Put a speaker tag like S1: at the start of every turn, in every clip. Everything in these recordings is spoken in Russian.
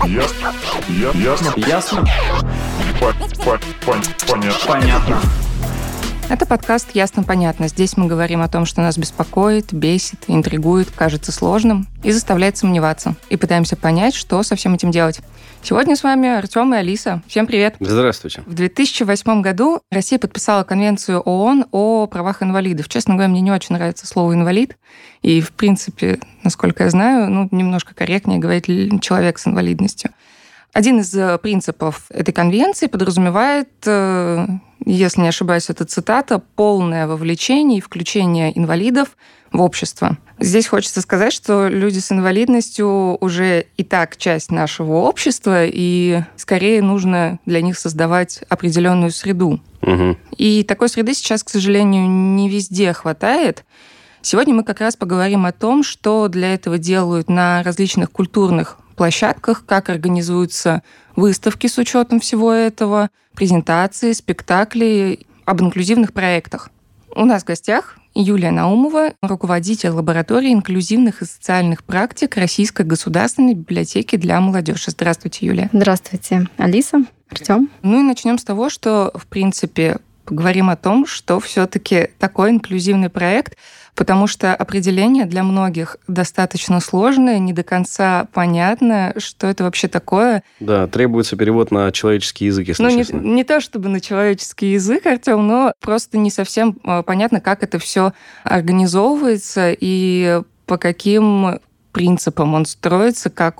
S1: Ясно? Понятно.
S2: Это подкаст «Ясно-понятно». Здесь мы говорим о том, что нас беспокоит, бесит, интригует, кажется сложным и заставляет сомневаться. И пытаемся понять, что со всем этим делать. Сегодня с вами Артем и Алиса. Всем привет.
S3: Здравствуйте.
S2: В 2008 году Россия подписала Конвенцию ООН о правах инвалидов. Честно говоря, мне не очень нравится слово «инвалид». И, в принципе, насколько я знаю, немножко корректнее говорить «человек с инвалидностью». Один из принципов этой конвенции подразумевает, если не ошибаюсь, это цитата, полное вовлечение и включение инвалидов в общество. Здесь хочется сказать, что люди с инвалидностью уже и так часть нашего общества, и скорее нужно для них создавать определенную среду.
S3: Угу. И
S2: такой среды сейчас, к сожалению, не везде хватает. Сегодня мы как раз поговорим о том, что для этого делают на различных культурных площадках, как организуются выставки с учетом всего этого, презентации, спектакли, об инклюзивных проектах. У нас в гостях Юлия Наумова, руководитель лаборатории инклюзивных и социальных практик Российской государственной библиотеки для молодежи. Здравствуйте, Юлия.
S4: Здравствуйте, Алиса, Артем.
S2: И начнем с того, что, в принципе, поговорим о том, что все-таки такой инклюзивный проект, потому что определение для многих достаточно сложное, не до конца понятно, что это вообще такое.
S3: Да, требуется перевод на человеческий язык, если честно.
S2: Не то чтобы на человеческий язык, Артем, но просто не совсем понятно, как это все организовывается и по каким принципам он строится, как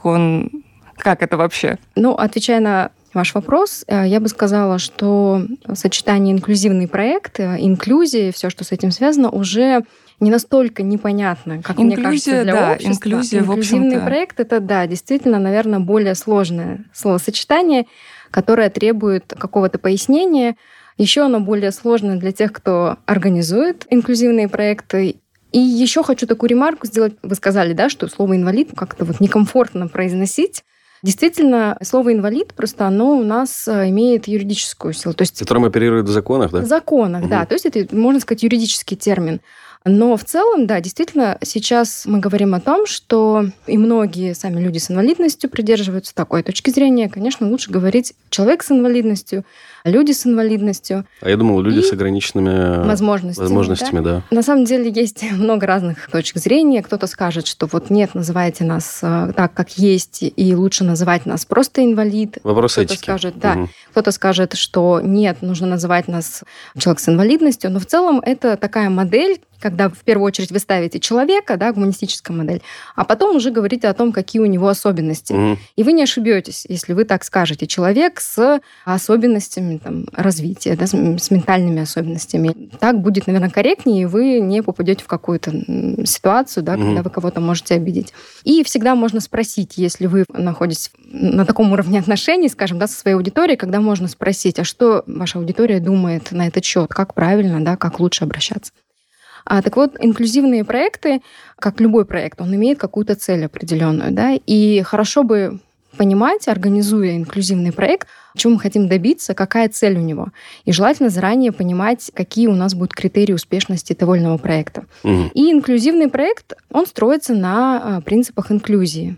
S2: это вообще.
S4: Отвечая на ваш вопрос, я бы сказала, что сочетание инклюзивный проект, инклюзия, все, что с этим связано, уже не настолько непонятно, как мне кажется, для общества.
S2: Инклюзия,
S4: инклюзивный проект — это, действительно, наверное, более сложное словосочетание, которое требует какого-то пояснения. Еще оно более сложное для тех, кто организует инклюзивные проекты. И еще хочу такую ремарку сделать. Вы сказали, что слово «инвалид» как-то некомфортно произносить. Действительно, слово «инвалид» просто оно у нас имеет юридическую силу. То есть,
S3: которым оперирует в законах, да?
S4: В законах, да. То есть это, можно сказать, юридический термин. Но в целом, действительно, сейчас мы говорим о том, что и многие сами люди с инвалидностью придерживаются такой точки зрения. Конечно, лучше говорить «человек с инвалидностью», «люди с инвалидностью».
S3: А я думал, люди с ограниченными возможностями, да.
S4: На самом деле есть много разных точек зрения. Кто-то скажет, что нет, называйте нас так, как есть, и лучше называть нас просто инвалид.
S3: Вопрос
S4: кто-то
S3: этики.
S4: Скажет, кто-то скажет, что нет, нужно называть нас человек с инвалидностью. Но в целом это такая модель, когда в первую очередь вы ставите человека, гуманистическая модель, а потом уже говорите о том, какие у него особенности. И вы не ошибетесь, если вы так скажете. Человек с особенностями развития, с ментальными особенностями. Так будет, наверное, корректнее, и вы не попадете в какую-то ситуацию, когда вы кого-то можете обидеть. И всегда можно спросить, если вы находитесь на таком уровне отношений, скажем, со своей аудиторией, когда можно спросить, а что ваша аудитория думает на этот счет, как правильно, как лучше обращаться. Так вот, инклюзивные проекты, как любой проект, он имеет какую-то цель определенную, и хорошо бы понимать, организуя инклюзивный проект, чего мы хотим добиться, какая цель у него. И желательно заранее понимать, какие у нас будут критерии успешности того или иного проекта. И инклюзивный проект, он строится на принципах инклюзии.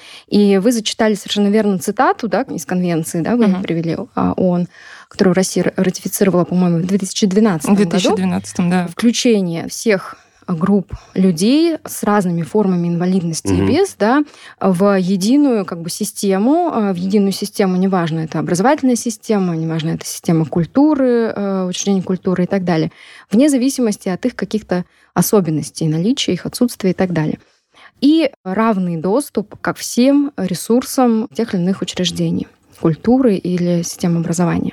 S4: И вы зачитали совершенно верно цитату из конвенции, вы привели ООН, которую Россия ратифицировала, по-моему, в 2012 году.
S2: В 2012, да.
S4: Включение всех групп людей с разными формами инвалидности и без, в единую систему, неважно, это образовательная система, неважно, это система культуры, учреждений культуры и так далее, вне зависимости от их каких-то особенностей, наличия, их отсутствия и так далее. И равный доступ ко всем ресурсам тех или иных учреждений, культуры или системы образования.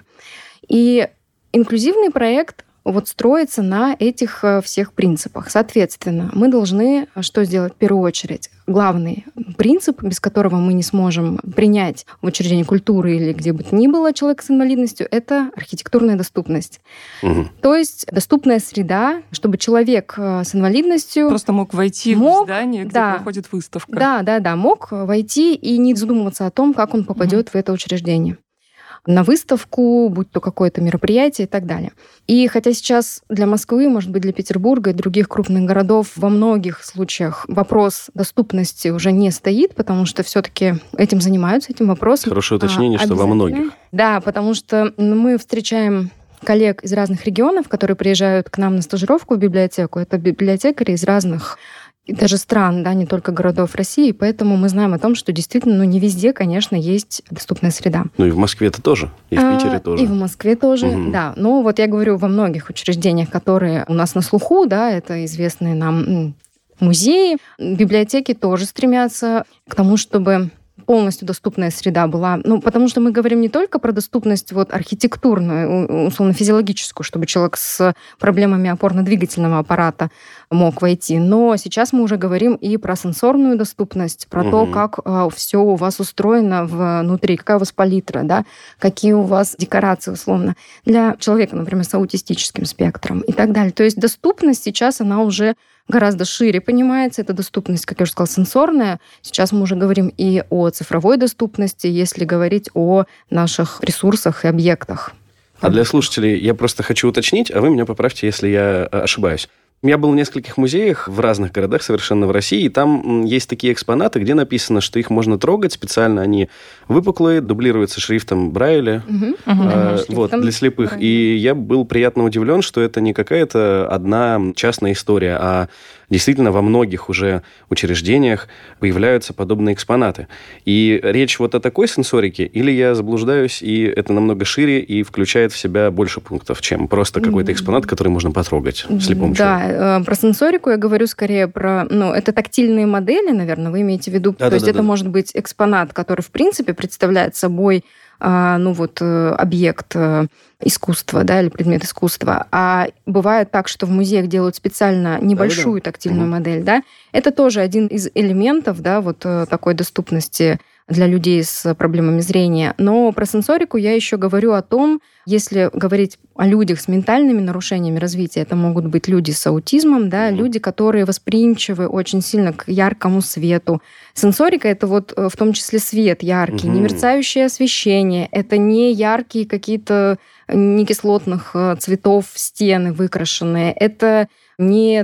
S4: И инклюзивный проект строится на этих всех принципах. Соответственно, мы должны что сделать в первую очередь? Главный принцип, без которого мы не сможем принять в учреждении культуры или где бы то ни было человека с инвалидностью, это архитектурная доступность. То есть доступная среда, чтобы человек с инвалидностью
S2: просто мог войти в здание, где проходит выставка.
S4: Да, мог войти и не задумываться о том, как он попадет в это учреждение. на выставку, будь то какое-то мероприятие и так далее. И хотя сейчас для Москвы, может быть, для Петербурга и других крупных городов во многих случаях вопрос доступности уже не стоит, потому что все-таки этим занимаются, этим вопросом.
S3: Хорошее уточнение, что во многих.
S4: Да, потому что мы встречаем коллег из разных регионов, которые приезжают к нам на стажировку в библиотеку. Это библиотекари из разных даже стран, да, не только городов России, поэтому мы знаем о том, что действительно, не везде, конечно, есть доступная среда.
S3: И в Москве это тоже, и в Питере тоже.
S4: И в Москве тоже, да. Но вот я говорю, во многих учреждениях, которые у нас на слуху, да, это известные нам музеи, библиотеки тоже стремятся к тому, чтобы полностью доступная среда была. Потому что мы говорим не только про доступность архитектурную, условно-физиологическую, чтобы человек с проблемами опорно-двигательного аппарата мог войти, но сейчас мы уже говорим и про сенсорную доступность, про то, как все у вас устроено внутри, какая у вас палитра, да, какие у вас декорации, условно, для человека, например, с аутистическим спектром и так далее. То есть доступность сейчас, она уже гораздо шире понимается. Это доступность, как я уже сказала, сенсорная. Сейчас мы уже говорим и о цифровой доступности, если говорить о наших ресурсах и объектах.
S3: А для слушателей я просто хочу уточнить, а вы меня поправьте, если я ошибаюсь. Я был в нескольких музеях в разных городах совершенно в России, и там есть такие экспонаты, где написано, что их можно трогать специально, они выпуклые, дублируются шрифтом Брайля, для слепых. Брайля. И я был приятно удивлен, что это не какая-то одна частная история, а действительно во многих уже учреждениях появляются подобные экспонаты. И речь вот о такой сенсорике, или я заблуждаюсь, и это намного шире и включает в себя больше пунктов, чем просто какой-то экспонат, который можно потрогать слепому человеку?
S4: Да, про сенсорику я говорю скорее про... это тактильные модели, наверное, вы имеете в виду. То есть это может быть экспонат, который, в принципе, представляет собой объект искусства, да, или предмет искусства. А бывает так, что в музеях делают специально небольшую тактильную модель, да. Это тоже один из элементов, да, такой доступности для людей с проблемами зрения. Но про сенсорику я еще говорю о том, если говорить о людях с ментальными нарушениями развития, это могут быть люди с аутизмом, да, люди, которые восприимчивы очень сильно к яркому свету. Сенсорика — это в том числе свет яркий, не мерцающее освещение, это не яркие какие-то некислотных цветов стены выкрашенные, это не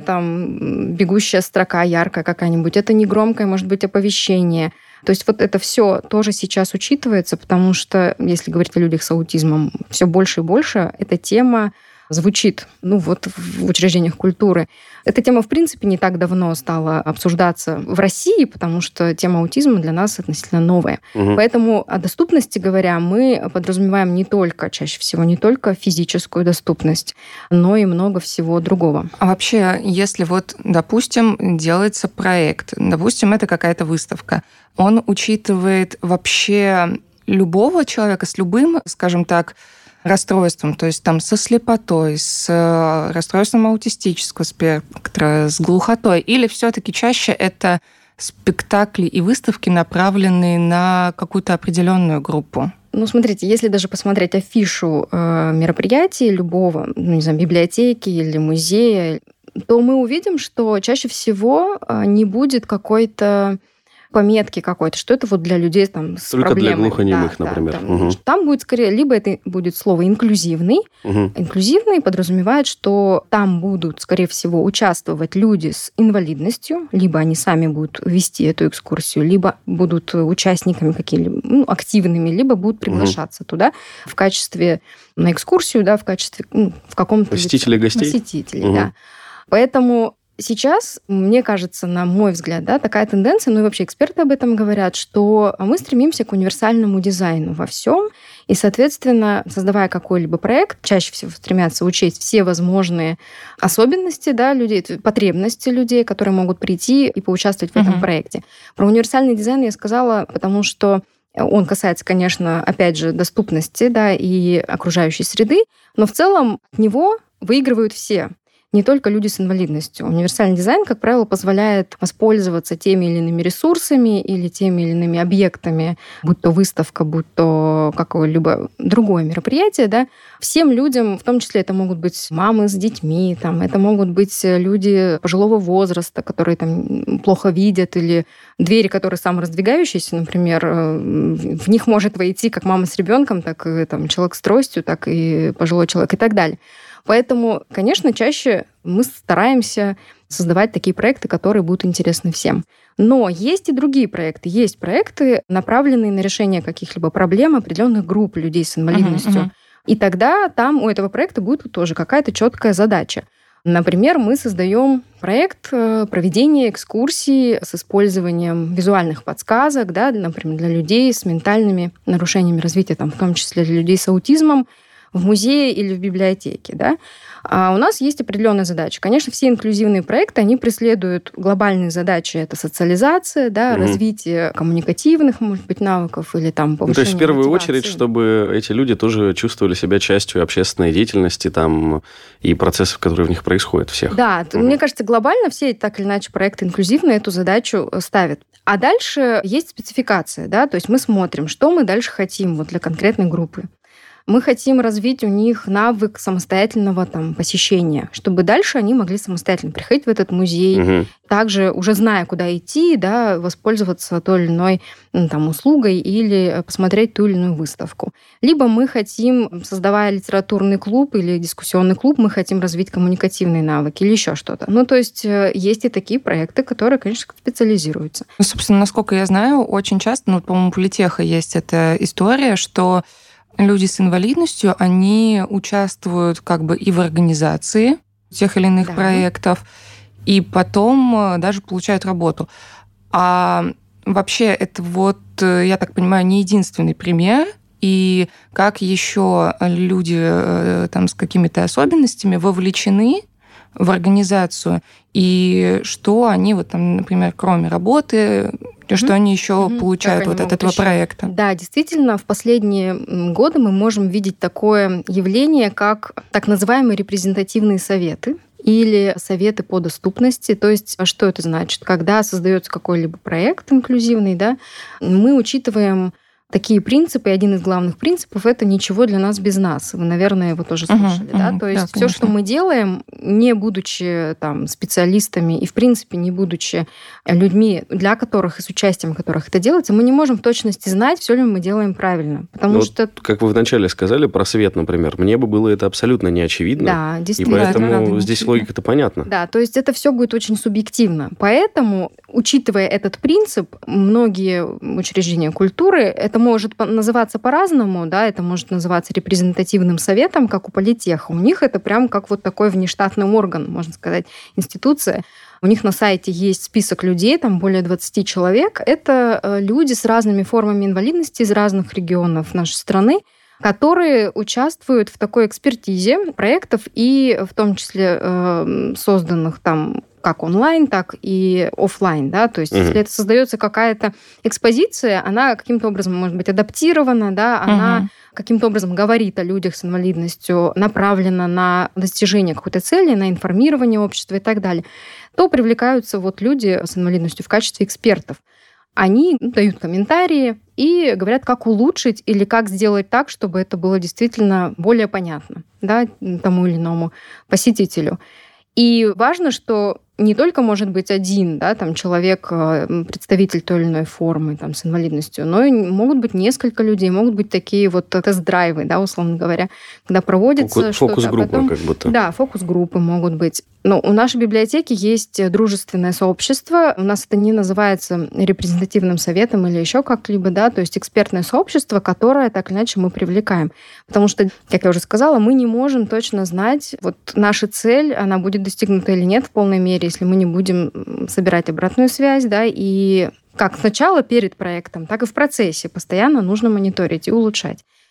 S4: бегущая строка яркая какая-нибудь, это не громкое, может быть, оповещение. То есть это все тоже сейчас учитывается, потому что, если говорить о людях с аутизмом, все больше и больше эта тема звучит в учреждениях культуры. Эта тема, в принципе, не так давно стала обсуждаться в России, потому что тема аутизма для нас относительно новая. Поэтому о доступности говоря, мы подразумеваем чаще всего не только физическую доступность, но и много всего другого.
S2: А вообще, если допустим, делается проект, допустим, это какая-то выставка, он учитывает вообще любого человека с любым, скажем так, расстройством, то есть со слепотой, с расстройством аутистического спектра, с глухотой, или все-таки чаще это спектакли и выставки, направленные на какую-то определенную группу?
S4: Смотрите, если даже посмотреть афишу мероприятия любого, библиотеки или музея, то мы увидим, что чаще всего не будет какой-то пометки какой-то, что это для людей с проблемами.
S3: Только для глухонемых, например.
S4: Там будет скорее, либо это будет слово «инклюзивный». Инклюзивный подразумевает, что там будут, скорее всего, участвовать люди с инвалидностью, либо они сами будут вести эту экскурсию, либо будут участниками какими-либо активными, либо будут приглашаться туда в качестве на экскурсию, да, в качестве в каком-то...
S3: Посетителей гостей?
S4: Посетителей, да. Поэтому сейчас, мне кажется, на мой взгляд, да, такая тенденция, и вообще эксперты об этом говорят, что мы стремимся к универсальному дизайну во всем, и, соответственно, создавая какой-либо проект, чаще всего стремятся учесть все возможные особенности, да, людей, потребности людей, которые могут прийти и поучаствовать в этом проекте. Про универсальный дизайн я сказала, потому что он касается, конечно, опять же, доступности, да, и окружающей среды, но в целом от него выигрывают все. не только люди с инвалидностью. Универсальный дизайн, как правило, позволяет воспользоваться теми или иными ресурсами или теми или иными объектами, будь то выставка, будь то какое-либо другое мероприятие, да, всем людям, в том числе это могут быть мамы с детьми, там, это могут быть люди пожилого возраста, которые там плохо видят, или двери, которые самораздвигающиеся, например, в них может войти как мама с ребенком, так и там, человек с тростью, так и пожилой человек и так далее. Поэтому, конечно, чаще мы стараемся создавать такие проекты, которые будут интересны всем. Но есть и другие проекты. Есть проекты, направленные на решение каких-либо проблем определенных групп людей с инвалидностью. И тогда там у этого проекта будет тоже какая-то четкая задача. Например, мы создаем проект проведения экскурсий с использованием визуальных подсказок, да, например, для людей с ментальными нарушениями развития, там, в том числе для людей с аутизмом, в музее или в библиотеке. Да? А у нас есть определенная задача. Конечно, все инклюзивные проекты, они преследуют глобальные задачи. Это социализация, да, развитие коммуникативных, может быть, навыков или там повышение
S3: то есть, в первую
S4: мотивации.
S3: очередь, чтобы эти люди тоже чувствовали себя частью общественной деятельности там, и процессов, которые в них происходят, всех.
S4: Да, мне кажется, глобально все так или иначе проекты инклюзивные эту задачу ставят. А дальше есть спецификация, да, то есть мы смотрим, что мы дальше хотим вот для конкретной группы. Мы хотим развить у них навык самостоятельного там, посещения, чтобы дальше они могли самостоятельно приходить в этот музей, также уже зная, куда идти, да, воспользоваться той или иной там, услугой или посмотреть ту или иную выставку. Либо мы хотим, создавая литературный клуб или дискуссионный клуб, мы хотим развить коммуникативные навыки или еще что-то. Ну, то есть есть и такие проекты, которые, конечно, специализируются.
S2: Ну, собственно, насколько я знаю, очень часто, ну, по-моему, у Политеха есть эта история, что люди с инвалидностью, они участвуют как бы и в организации тех или иных проектов, и потом даже получают работу. А вообще это вот, я так понимаю, не единственный пример, и как еще люди там, с какими-то особенностями вовлечены в организацию, и что они, вот там, например, кроме работы, что они еще получают вот от этого проекта.
S4: Да, действительно, в последние годы мы можем видеть такое явление, как так называемые репрезентативные советы или советы по доступности. То есть, что это значит? Когда создается какой-либо проект инклюзивный, да, мы учитываем такие принципы, и один из главных принципов — это «ничего для нас без нас». Вы, наверное, его тоже слышали. Да? То есть все, что мы делаем, не будучи там, специалистами и, в принципе, не будучи людьми, для которых и с участием которых это делается, мы не можем в точности знать, все ли мы делаем правильно. Потому что...
S3: Как вы вначале сказали про свет, например, мне бы было это абсолютно не очевидно.
S4: Да, действительно.
S3: И поэтому здесь логика-то понятна.
S4: Да, то есть это все будет очень субъективно. Поэтому, учитывая этот принцип, многие учреждения культуры, это может называться по-разному, да, это может называться репрезентативным советом, как у Политеха. У них это прям как вот такой внештатный орган, можно сказать, институция. У них на сайте есть список людей, там более 20 человек. Это люди с разными формами инвалидности из разных регионов нашей страны, которые участвуют в такой экспертизе проектов и в том числе созданных там как онлайн, так и офлайн, да, то есть если это создается какая-то экспозиция, она каким-то образом может быть адаптирована, да, она каким-то образом говорит о людях с инвалидностью, направлена на достижение какой-то цели, на информирование общества и так далее, то привлекаются вот люди с инвалидностью в качестве экспертов. Они дают комментарии и говорят, как улучшить или как сделать так, чтобы это было действительно более понятно, да, тому или иному посетителю. И важно, что не только может быть один, да, там, человек, представитель той или иной формы там, с инвалидностью, но и могут быть несколько людей, могут быть такие вот тест-драйвы, да, условно говоря, когда проводится что-то.
S3: Фокус-группы как будто.
S4: Да, фокус-группы могут быть. Но у нашей библиотеки есть дружественное сообщество. У нас это не называется репрезентативным советом или еще как-либо, да, то есть экспертное сообщество, которое так или иначе мы привлекаем. Потому что, как я уже сказала, мы не можем точно знать, вот наша цель, она будет достигнута или нет в полной мере, если мы не будем собирать обратную связь, да, и как сначала перед проектом, так и в процессе постоянно нужно мониторить и улучшать.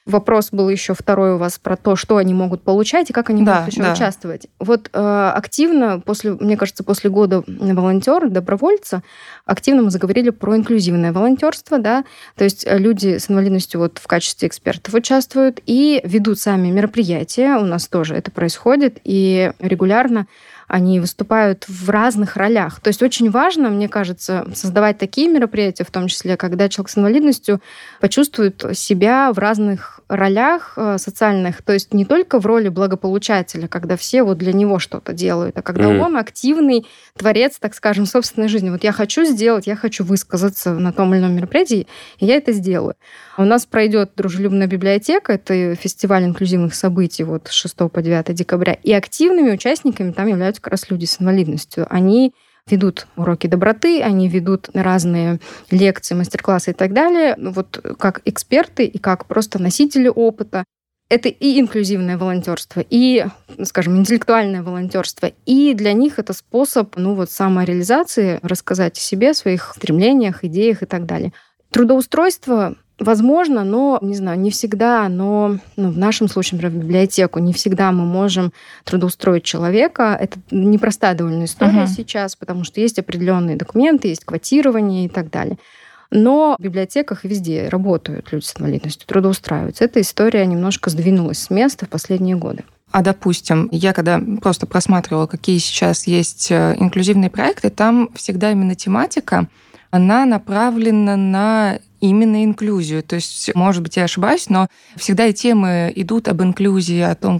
S4: Вопрос был еще второй у вас про то, что они могут получать и как они могут еще участвовать. Вот активно, мне кажется, после года волонтера, добровольца, активно мы заговорили про инклюзивное волонтерство, да, то есть люди с инвалидностью вот в качестве экспертов участвуют и ведут сами мероприятия. У нас тоже это происходит, и регулярно они выступают в разных ролях. То есть очень важно, мне кажется, создавать такие мероприятия, в том числе, когда человек с инвалидностью почувствует себя в разных ролях социальных, то есть не только в роли благополучателя, когда все вот для него что-то делают, а когда он активный творец, так скажем, собственной жизни. Вот я хочу сделать, я хочу высказаться на том или ином мероприятии, и я это сделаю. У нас пройдет «Дружелюбная библиотека», это фестиваль инклюзивных событий вот с 6 по 9 декабря, и активными участниками там являются как раз люди с инвалидностью. Они ведут уроки доброты, они ведут разные лекции, мастер-классы и так далее, вот как эксперты и как просто носители опыта. Это и инклюзивное волонтерство, и, скажем, интеллектуальное волонтерство. И для них это способ самореализации, рассказать о себе, о своих стремлениях, идеях и так далее. Трудоустройство возможно, но, не знаю, не всегда, но в нашем случае, например, в библиотеку, не всегда мы можем трудоустроить человека. Это непростая довольно история сейчас, потому что есть определенные документы, есть квотирование и так далее. Но в библиотеках везде работают люди с инвалидностью, трудоустраиваются. Эта история немножко сдвинулась с места в последние годы.
S2: А, допустим, я когда просто просматривала, какие сейчас есть инклюзивные проекты, там всегда именно тематика, она направлена на именно инклюзию. То есть, может быть, я ошибаюсь, но всегда и темы идут об инклюзии, о том,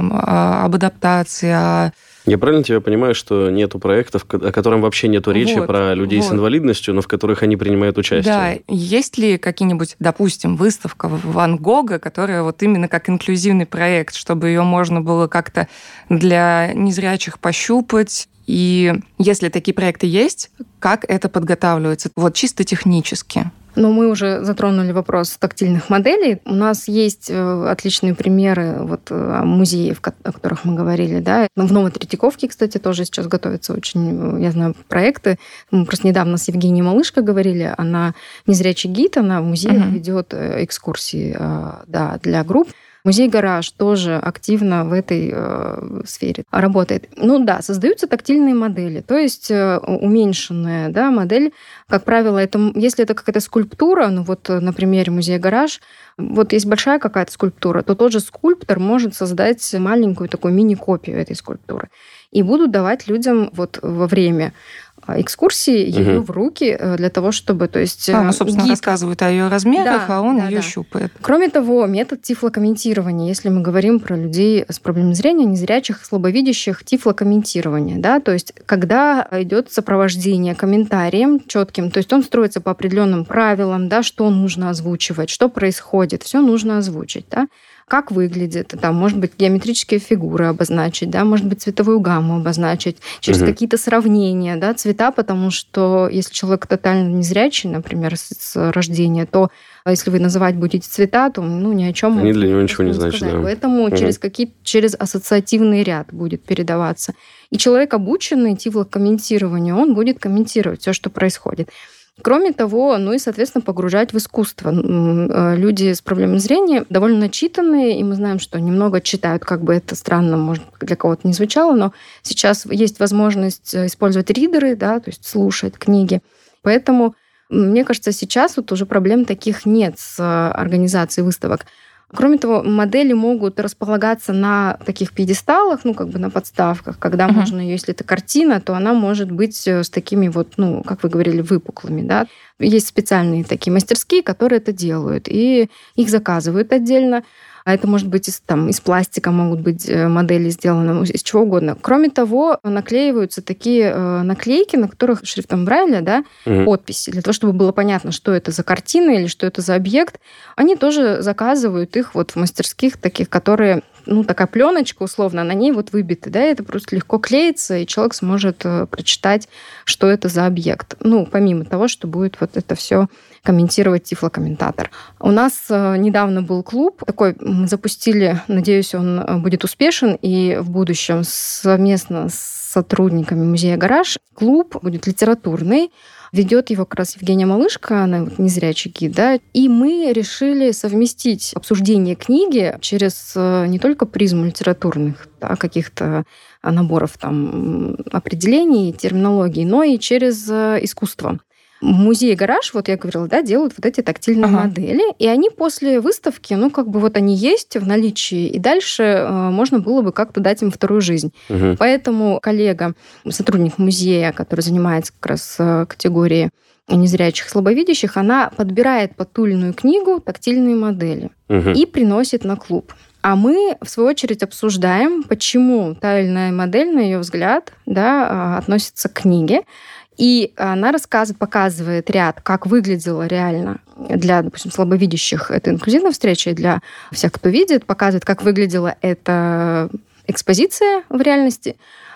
S2: об адаптации,
S3: Я правильно тебя понимаю, что нету проектов, о котором вообще нету речи про людей с инвалидностью, но в которых они принимают участие?
S2: Да. Есть ли какие-нибудь, допустим, выставка Ван Гога, которая вот именно как инклюзивный проект, чтобы ее можно было как-то для незрячих пощупать? И если такие проекты есть, как это подготавливается? Вот чисто технически.
S4: Но мы уже затронули вопрос тактильных моделей. У нас есть отличные примеры музеев, о которых мы говорили. Да? В Новой Третьяковке, кстати, тоже сейчас готовятся очень, я знаю, проекты. Мы просто недавно с Евгенией Малышко говорили. Она незрячий гид, она в музеях ведет экскурсии для групп. Музей «Гараж» тоже активно в этой сфере работает. Создаются тактильные модели, то есть уменьшенная модель. Как правило, если это какая-то скульптура, на примере музея «Гараж», есть большая какая-то скульптура, то тот же скульптор может создать маленькую такую мини-копию этой скульптуры. И будут давать людям во время экскурсии ее в руки для того, чтобы...
S2: собственно, рассказывают о ее размерах, а он ее щупает.
S4: Кроме того, метод тифлокомментирования, если мы говорим про людей с проблемами зрения, незрячих, слабовидящих, тифлокомментирование, то есть когда идет сопровождение комментарием четким, то есть он строится по определенным правилам, что нужно озвучивать, что происходит, все нужно озвучить, как выглядит, может быть, геометрические фигуры обозначить, может быть, цветовую гамму обозначить, через какие-то сравнения, цвета, потому что если человек тотально незрячий, например, с рождения, то если вы называть будете цвета, то ни о чем
S3: они для него ничего не значат. Да.
S4: Поэтому через ассоциативный ряд будет передаваться. И человек, обученный тифлокомментированию, он будет комментировать все, что происходит. Кроме того, и, соответственно, погружать в искусство. Люди с проблемами зрения довольно начитанные, и мы знаем, что немного читают, как бы это странно, может, для кого-то не звучало, но сейчас есть возможность использовать ридеры, то есть слушать книги. Поэтому, мне кажется, сейчас уже проблем таких нет с организацией выставок. Кроме того, модели могут располагаться на таких пьедесталах, на подставках, когда можно, если это картина, то она может быть с такими как вы говорили, выпуклыми. Есть специальные такие мастерские, которые это делают, и их заказывают отдельно. А это может быть из пластика, могут быть модели сделаны, из чего угодно. Кроме того, наклеиваются такие наклейки, на которых шрифтом Брайля, подписи, для того, чтобы было понятно, что это за картина или что это за объект. Они тоже заказывают их в мастерских таких, которые, такая пленочка условно, на ней выбиты, это просто легко клеится, и человек сможет прочитать, что это за объект. Помимо того, что будет это все комментировать тифлокомментатор. У нас недавно был клуб такой, мы запустили, надеюсь, он будет успешен, и в будущем совместно с сотрудниками музея «Гараж» клуб будет литературный. Ведет его как раз Евгения Малышко, она вот незрячий гид, да, и мы решили совместить обсуждение книги через не только призму литературных, да, каких-то наборов там определений, терминологий, но и через искусство. В музее «Гараж», вот я говорила, да, делают вот эти тактильные модели, и они после выставки, вот они есть в наличии, и дальше можно было бы как-то дать им вторую жизнь. Поэтому коллега, сотрудник музея, который занимается как раз категорией незрячих, слабовидящих, она подбирает под ту или иную книгу тактильные модели и приносит на клуб. А мы, в свою очередь, обсуждаем, почему та или иная модель, на ее взгляд, да, относится к книге. И она рассказывает, показывает ряд, как выглядело реально для, допустим, слабовидящих это инклюзивная встреча, и для всех, кто видит, показывает, как выглядела эта экспозиция в реальности.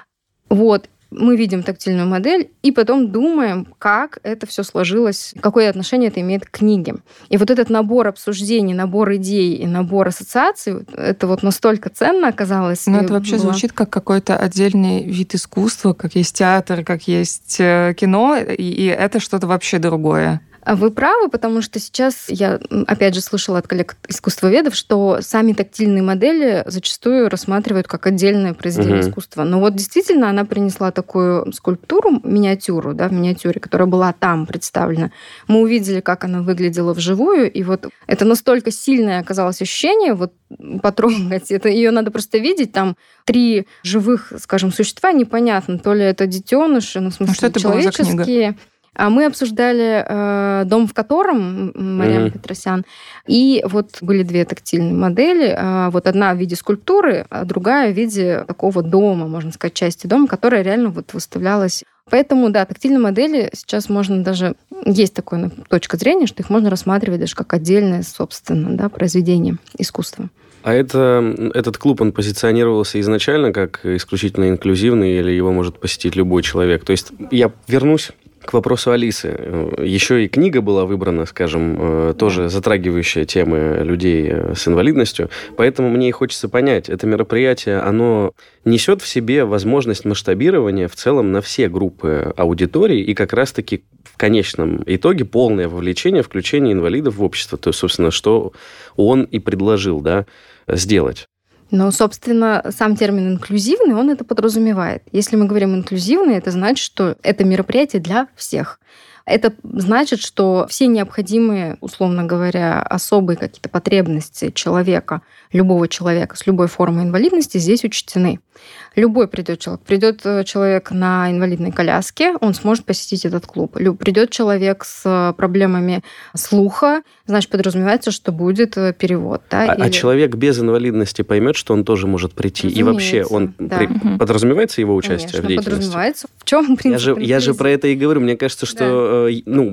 S4: Вот. Мы видим тактильную модель и потом думаем, как это все сложилось, какое отношение это имеет к книге. И вот этот набор обсуждений, набор идей и набор ассоциаций, это вот настолько ценно оказалось.
S2: Но это вообще звучит как какой-то отдельный вид искусства, как есть театр, как есть кино, и это что-то вообще другое.
S4: Вы правы, потому что сейчас я, опять же, слышала от коллег-искусствоведов, что сами тактильные модели зачастую рассматривают как отдельное произведение искусства. Но вот действительно она принесла такую скульптуру, миниатюру, да, в миниатюре, которая была там представлена. Мы увидели, как она выглядела вживую, и вот это настолько сильное оказалось ощущение, вот потрогать, это ее надо просто видеть, там 3 живых, скажем, существа, непонятно, то ли это детеныши, ну, в смысле,
S2: что это
S4: человеческие.
S2: была за книга?
S4: А мы обсуждали «Дом в котором» Марьям Петросян. И вот были 2 тактильные модели. Вот одна в виде скульптуры, а другая в виде такого дома, можно сказать, части дома, которая реально вот выставлялась. Поэтому, да, тактильные модели сейчас можно даже... Есть такая точка зрения, что их можно рассматривать даже как отдельное, собственно, да, произведение искусства.
S3: А этот клуб, он позиционировался изначально как исключительно инклюзивный, или его может посетить любой человек? То есть я вернусь к вопросу Алисы. Еще и книга была выбрана, скажем, тоже затрагивающая темы людей с инвалидностью. Поэтому мне и хочется понять, это мероприятие, оно несет в себе возможность масштабирования в целом на все группы аудитории и как раз-таки в конечном итоге полное вовлечение, включение инвалидов в общество. То есть, собственно, что он и предложил, да, сделать.
S4: Но, собственно, сам термин «инклюзивный», он это подразумевает. Если мы говорим «инклюзивный», это значит, что это мероприятие для всех. Это значит, что все необходимые, условно говоря, особые какие-то потребности человека, любого человека с любой формой инвалидности здесь учтены. Любой придет человек на инвалидной коляске, он сможет посетить этот клуб. Придет человек с проблемами слуха, значит, подразумевается, что будет перевод. Да?
S3: А человек без инвалидности поймет, что он тоже может прийти?
S4: Разумеется,
S3: и вообще он подразумевается его участие?
S4: Конечно,
S3: в деятельности?
S4: подразумевается. В чем принцип?
S3: Я же про это и говорю. Мне кажется, что...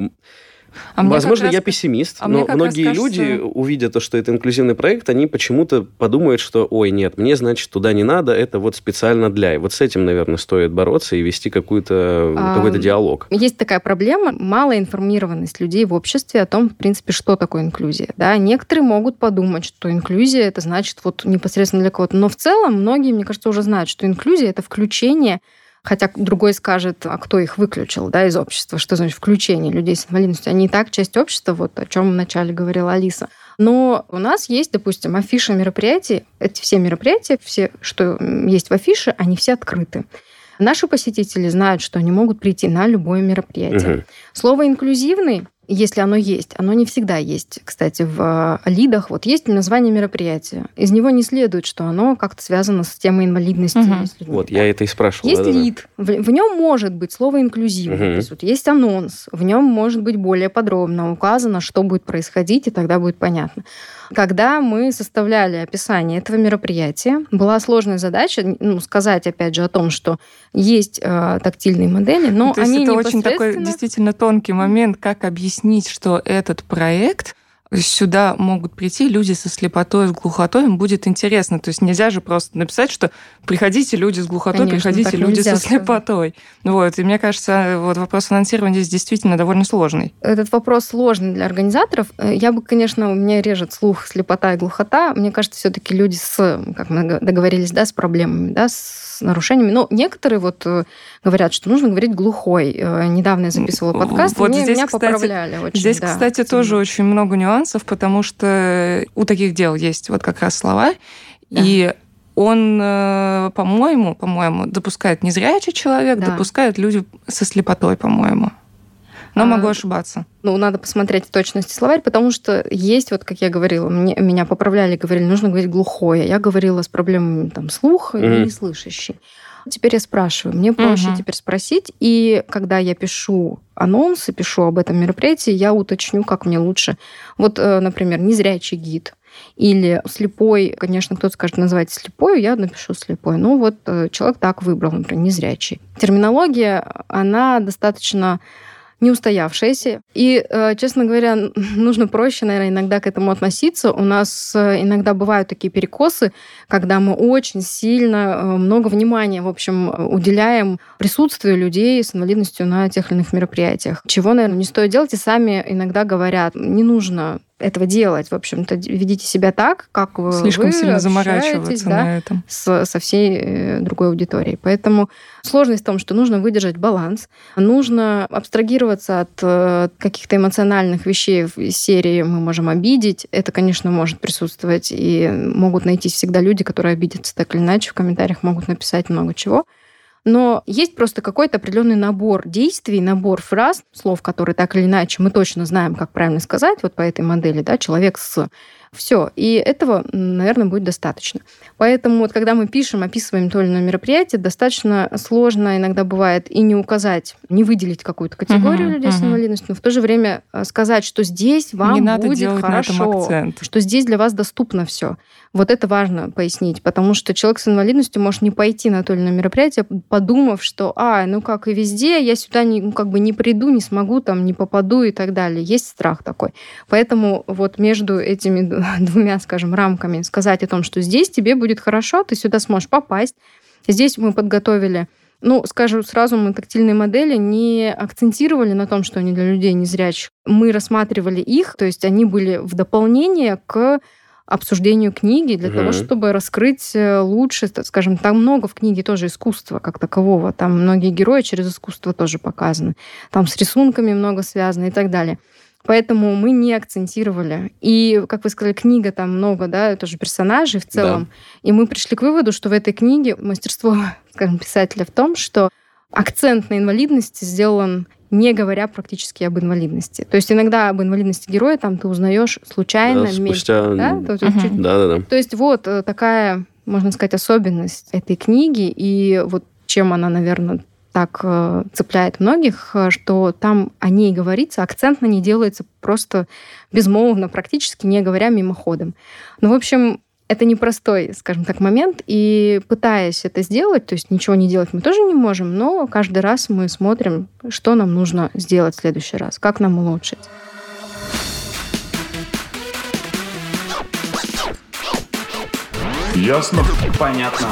S3: возможно, я пессимист, но многие люди, увидя то, что это инклюзивный проект, они почему-то подумают, что, ой, нет, мне, значит, туда не надо, это вот специально для. И вот с этим, наверное, стоит бороться и вести какой-то диалог.
S4: Есть такая проблема, малая информированность людей в обществе о том, в принципе, что такое инклюзия. Да? Некоторые могут подумать, что инклюзия, это значит вот непосредственно для кого-то. Но в целом многие, мне кажется, уже знают, что инклюзия – это включение. Хотя другой скажет, а кто их выключил, да, из общества? Что значит включение людей с инвалидностью? Они и так часть общества, вот о чем вначале говорила Алиса. Но у нас есть, допустим, афиша мероприятий. Эти все мероприятия, все, что есть в афише, они все открыты. Наши посетители знают, что они могут прийти на любое мероприятие. Слово «инклюзивный», если оно есть, оно не всегда есть. Кстати, в ЛИДах вот есть название мероприятия. Из него не следует, что оно как-то связано с темой инвалидности.
S3: Вот, я это и спрашивал.
S4: Есть ЛИД, в нем может быть слово «инклюзивный». То есть вот есть анонс, в нем может быть более подробно указано, что будет происходить, и тогда будет понятно. Когда мы составляли описание этого мероприятия, была сложная задача сказать, опять же, о том, что есть тактильные модели, но
S2: то
S4: они
S2: есть это
S4: непосредственно...
S2: очень такой действительно тонкий момент, как объяснить, что этот проект сюда могут прийти люди со слепотой, с глухотой, им будет интересно. То есть нельзя же просто написать, что приходите люди с глухотой,
S4: Конечно,
S2: приходите люди со слепотой. Вот. И мне кажется, вот вопрос анонсирования здесь действительно довольно сложный.
S4: Этот вопрос сложный для организаторов. Я бы, конечно, у меня режет слух, слепота и глухота. Мне кажется, все-таки люди как мы договорились, да, с проблемами, да, с нарушениями. Но некоторые вот говорят, что нужно говорить глухой. Недавно я записывала подкаст,
S2: вот
S4: и
S2: здесь,
S4: меня
S2: кстати,
S4: поправляли очень.
S2: Здесь, кстати, тоже очень много нюансов, потому что у таких дел есть вот как раз словарь, да. И он, по-моему, допускает незрячий человек, да. Допускают люди со слепотой, по-моему. Но могу ошибаться.
S4: Надо посмотреть в точности словарь, потому что есть, вот как я говорила, меня поправляли, говорили, нужно говорить глухое. Я говорила с проблемами слуха и неслышащий. Теперь я спрашиваю. Мне проще теперь спросить. И когда я пишу анонсы, пишу об этом мероприятии, я уточню, как мне лучше. Вот, например, незрячий гид. Или слепой, конечно, кто-то скажет, называйте слепой, я напишу слепой. Человек так выбрал, например, незрячий. Терминология, она достаточно неустоявшаяся. И, честно говоря, нужно проще, наверное, иногда к этому относиться. У нас иногда бывают такие перекосы, когда мы очень сильно много внимания, в общем, уделяем присутствию людей с инвалидностью на тех или иных мероприятиях. Чего, наверное, не стоит делать, и сами иногда говорят, не нужно этого делать. В общем-то, ведите себя так, как вы
S2: слишком сильно заморачиваться на этом.
S4: Со всей другой аудиторией. Поэтому сложность в том, что нужно выдержать баланс, нужно абстрагироваться от каких-то эмоциональных вещей из серии «мы можем обидеть». Это, конечно, может присутствовать, и могут найтись всегда люди, которые обидятся так или иначе, в комментариях могут написать много чего. Но есть просто какой-то определенный набор действий, набор фраз, слов, которые так или иначе мы точно знаем, как правильно сказать, вот по этой модели, да, человек с... Все. И этого, наверное, будет достаточно. Поэтому вот когда мы пишем, описываем то или иное мероприятие, достаточно сложно иногда бывает и не указать, не выделить какую-то категорию людей с инвалидностью, но в то же время сказать, что здесь вам
S2: не надо
S4: будет
S2: делать
S4: хорошо,
S2: на этом акцент.
S4: Что здесь для вас доступно все. Вот это важно пояснить, потому что человек с инвалидностью может не пойти на то или иное мероприятие, подумав, что, как и везде, я сюда не приду, не смогу, не попаду и так далее. Есть страх такой. Поэтому вот между этими двумя, скажем, рамками сказать о том, что здесь тебе будет хорошо, ты сюда сможешь попасть. Здесь мы подготовили, скажу сразу, мы тактильные модели не акцентировали на том, что они для людей незрячих. Мы рассматривали их, то есть они были в дополнение к обсуждению книги для того, чтобы раскрыть лучше, скажем, там много в книге тоже искусства как такового, там многие герои через искусство тоже показаны, там с рисунками много связано и так далее. Поэтому мы не акцентировали. И, как вы сказали, книга там много, да, тоже персонажей в целом. Да. И мы пришли к выводу, что в этой книге мастерство, скажем, писателя в том, что акцент на инвалидности сделан, не говоря практически об инвалидности. То есть иногда об инвалидности героя там ты узнаешь случайно.
S3: Да, спустя...
S4: Да?
S3: Да.
S4: То есть вот такая, можно сказать, особенность этой книги. И вот чем она, наверное, так цепляет многих, что там о ней говорится, акцент на ней делается просто безмолвно, практически не говоря мимоходом. В общем, это непростой, скажем так, момент, и пытаясь это сделать, то есть ничего не делать мы тоже не можем, но каждый раз мы смотрим, что нам нужно сделать в следующий раз, как нам улучшить.
S1: Ясно? Понятно.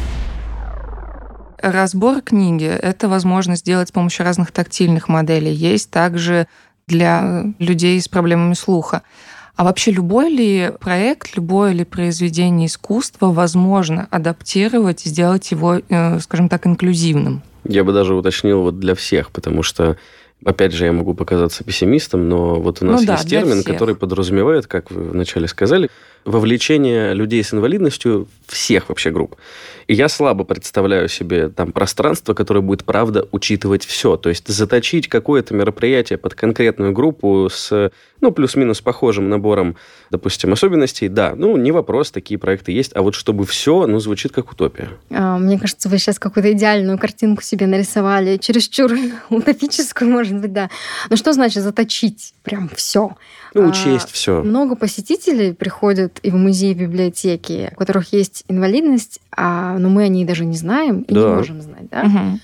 S2: Разбор книги – это возможность сделать с помощью разных тактильных моделей. Есть также для людей с проблемами слуха. А вообще любой ли проект, любое ли произведение искусства возможно адаптировать, сделать его, скажем так, инклюзивным?
S3: Я бы даже уточнил для всех, потому что, опять же, я могу показаться пессимистом, но вот у нас есть термин, который подразумевает, как вы вначале сказали, вовлечение людей с инвалидностью всех вообще групп. И я слабо представляю себе там пространство, которое будет, правда, учитывать все. То есть заточить какое-то мероприятие под конкретную группу с, плюс-минус похожим набором, допустим, особенностей. Да, не вопрос, такие проекты есть. А вот чтобы все, звучит как утопия.
S4: Мне кажется, вы сейчас какую-то идеальную картинку себе нарисовали, чересчур утопическую, может быть, да. Но что значит заточить прям все?
S3: Учесть все.
S4: Много посетителей приходят и в музеи, и в библиотеки, у которых есть инвалидность, но мы о ней даже не знаем и не можем знать, да?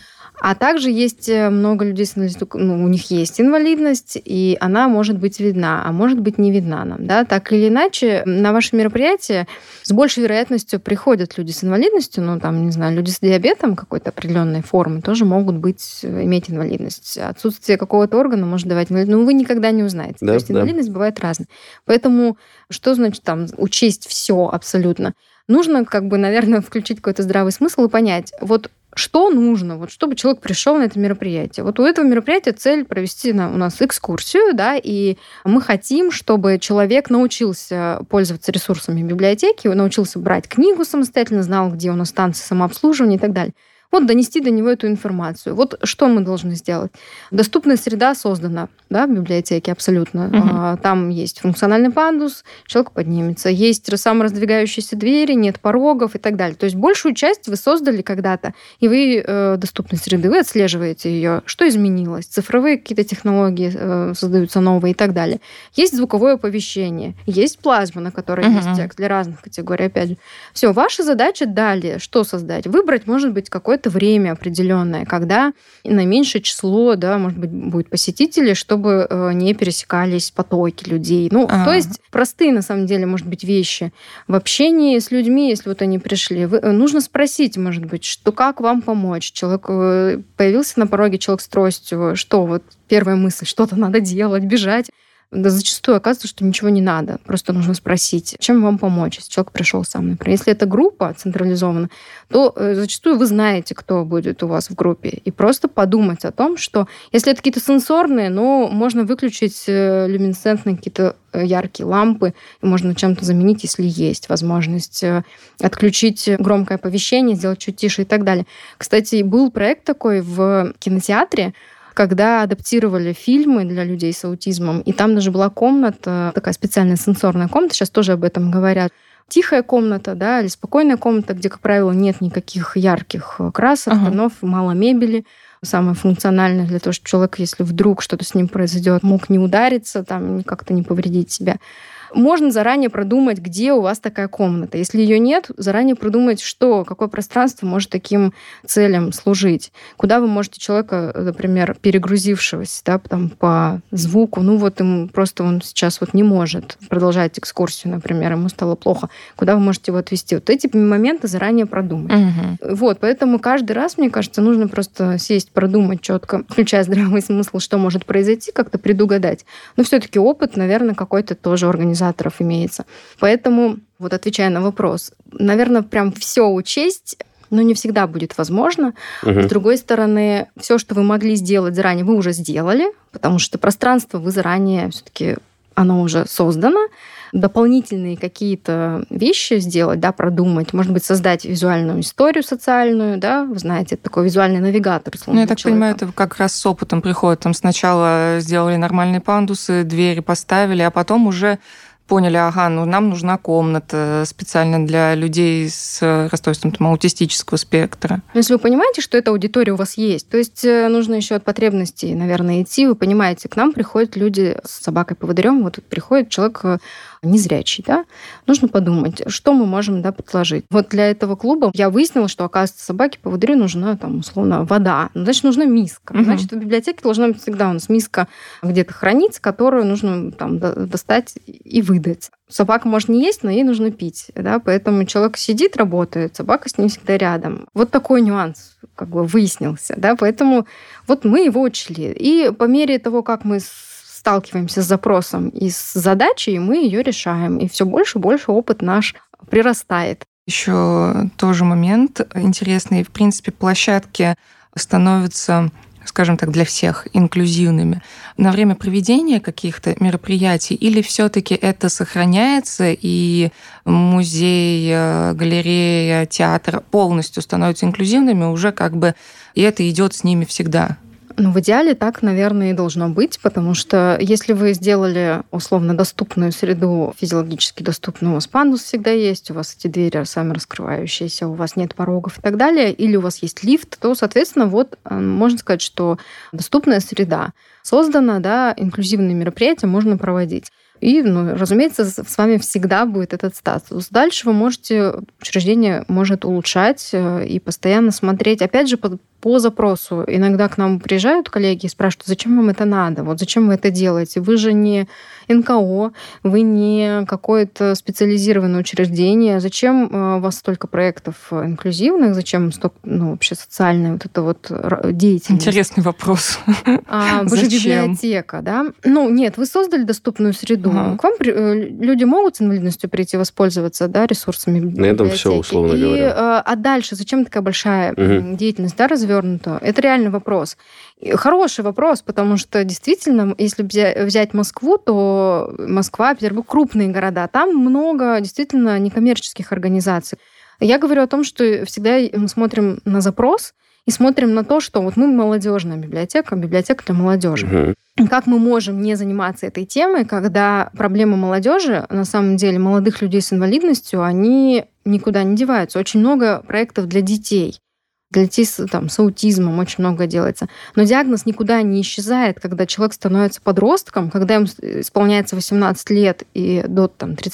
S4: А также есть много людей с инвалидностью, у них есть инвалидность, и она может быть видна, а может быть не видна нам. Да? Так или иначе, на ваше мероприятие с большей вероятностью приходят люди с инвалидностью, не знаю, люди с диабетом какой-то определенной формы тоже могут иметь инвалидность. Отсутствие какого-то органа может давать инвалидность, вы никогда не узнаете.
S3: Да,
S4: То есть инвалидность бывает разная. Поэтому что значит учесть все абсолютно? Нужно, наверное, включить какой-то здравый смысл и понять, что нужно, чтобы человек пришел на это мероприятие. У этого мероприятия цель провести у нас экскурсию, да, и мы хотим, чтобы человек научился пользоваться ресурсами библиотеки, научился брать книгу самостоятельно, знал, где у нас станции самообслуживания и так далее. Донести до него эту информацию. Что мы должны сделать? Доступная среда создана, да, в библиотеке абсолютно. Там есть функциональный пандус, человек поднимется. Есть самораздвигающиеся двери, нет порогов и так далее. То есть большую часть вы создали когда-то, и вы доступность среды, вы отслеживаете ее. Что изменилось? Цифровые какие-то технологии создаются новые и так далее. Есть звуковое оповещение, есть плазма, на которой есть текст для разных категорий. Опять же, все, ваша задача далее, что создать? Выбрать, может быть, какое-то время определенное, когда на меньшее число, да, может быть, будет посетителей, чтобы не пересекались потоки людей. То есть простые, на самом деле, может быть, вещи. В общении с людьми, если они пришли, нужно спросить, может быть, как вам помочь. Человек появился на пороге, человек с тростью, первая мысль, что-то надо делать, бежать. Да зачастую оказывается, что ничего не надо. Просто нужно спросить, чем вам помочь, если человек пришел сам, например. Если это группа централизована, то зачастую вы знаете, кто будет у вас в группе. И просто подумать о том, что если это какие-то сенсорные, можно выключить люминесцентные какие-то яркие лампы, и можно чем-то заменить, если есть возможность отключить громкое оповещение, сделать чуть тише и так далее. Кстати, был проект такой в кинотеатре, когда адаптировали фильмы для людей с аутизмом, и там даже была комната, такая специальная сенсорная комната, сейчас тоже об этом говорят, тихая комната, да, или спокойная комната, где, как правило, нет никаких ярких красок, тонов, мало мебели, самое функциональное для того, чтобы человек, если вдруг что-то с ним произойдет, мог не удариться, как-то не повредить себя. Можно заранее продумать, где у вас такая комната. Если ее нет, заранее продумать, какое пространство может таким целям служить. Куда вы можете человека, например, перегрузившегося, да, по звуку, ему просто он сейчас не может продолжать экскурсию, например, ему стало плохо. Куда вы можете его отвезти? Эти моменты заранее продумать. Поэтому каждый раз, мне кажется, нужно просто сесть, продумать четко, включая здравый смысл, что может произойти, как-то предугадать. Но все-таки опыт, наверное, какой-то тоже организаторов имеется. Поэтому, отвечая на вопрос, наверное, прям все учесть, не всегда будет возможно. С другой стороны, все, что вы могли сделать заранее, вы уже сделали, потому что пространство вы заранее все-таки оно уже создано. Дополнительные какие-то вещи сделать, да, продумать, может быть, создать визуальную историю социальную, да, вы знаете, это такой визуальный навигатор.
S2: Я так понимаю, это как раз с опытом приходит. Сначала сделали нормальные пандусы, двери поставили, а потом уже поняли, нам нужна комната специально для людей с расстройством аутистического спектра.
S4: Если вы понимаете, что эта аудитория у вас есть, то есть нужно еще от потребностей, наверное, идти. Вы понимаете, к нам приходят люди с собакой-поводырем, приходит человек незрячий, да, нужно подумать, что мы можем, да, предложить. Для этого клуба я выяснила, что, оказывается, собаке-поводырю нужна, условно, вода. Значит, нужна миска. Значит, в библиотеке должна быть всегда у нас миска где-то хранится, которую нужно достать и выдать. Собака может не есть, но ей нужно пить, да, поэтому человек сидит, работает, собака с ним всегда рядом. Такой нюанс выяснился, да, поэтому мы его учли. И по мере того, как мы сталкиваемся с запросом и с задачей, мы ее решаем. И все больше и больше опыт наш прирастает.
S2: Еще тоже момент интересный. В принципе, площадки становятся, скажем так, для всех инклюзивными на время проведения каких-то мероприятий, или все-таки это сохраняется, и музей, галерея, театр полностью становятся инклюзивными уже и это идет с ними всегда?
S4: В идеале так, наверное, и должно быть, потому что если вы сделали условно доступную среду, физиологически доступную, у вас пандус всегда есть, у вас эти двери сами раскрывающиеся, у вас нет порогов и так далее, или у вас есть лифт, то, соответственно, можно сказать, что доступная среда создана, да, инклюзивные мероприятия можно проводить. И, разумеется, с вами всегда будет этот статус. Дальше учреждение может улучшать и постоянно смотреть, опять же, по запросу. Иногда к нам приезжают коллеги и спрашивают, зачем вам это надо, зачем вы это делаете? Вы же не НКО, вы не какое-то специализированное учреждение. Зачем у вас столько проектов инклюзивных? Зачем столько, вообще социальная деятельность?
S2: Интересный вопрос.
S4: Вы же библиотека, да? Нет, вы создали доступную среду. К вам люди могут с инвалидностью прийти воспользоваться, да, ресурсами библиотеки.
S3: На этом все, условно говоря.
S4: А дальше зачем такая большая деятельность, да, развернута? Это реальный вопрос. Хороший вопрос, потому что действительно, если взять Москву, то Москва, Петербург, крупные города, там много действительно некоммерческих организаций. Я говорю о том, что всегда мы смотрим на запрос и смотрим на то, что мы молодежная библиотека для молодежи. Как мы можем не заниматься этой темой, когда проблемы молодежи, на самом деле, молодых людей с инвалидностью, они никуда не деваются. Очень много проектов для детей. Для детей с аутизмом очень много делается. Но диагноз никуда не исчезает, когда человек становится подростком, когда ему исполняется 18 лет и до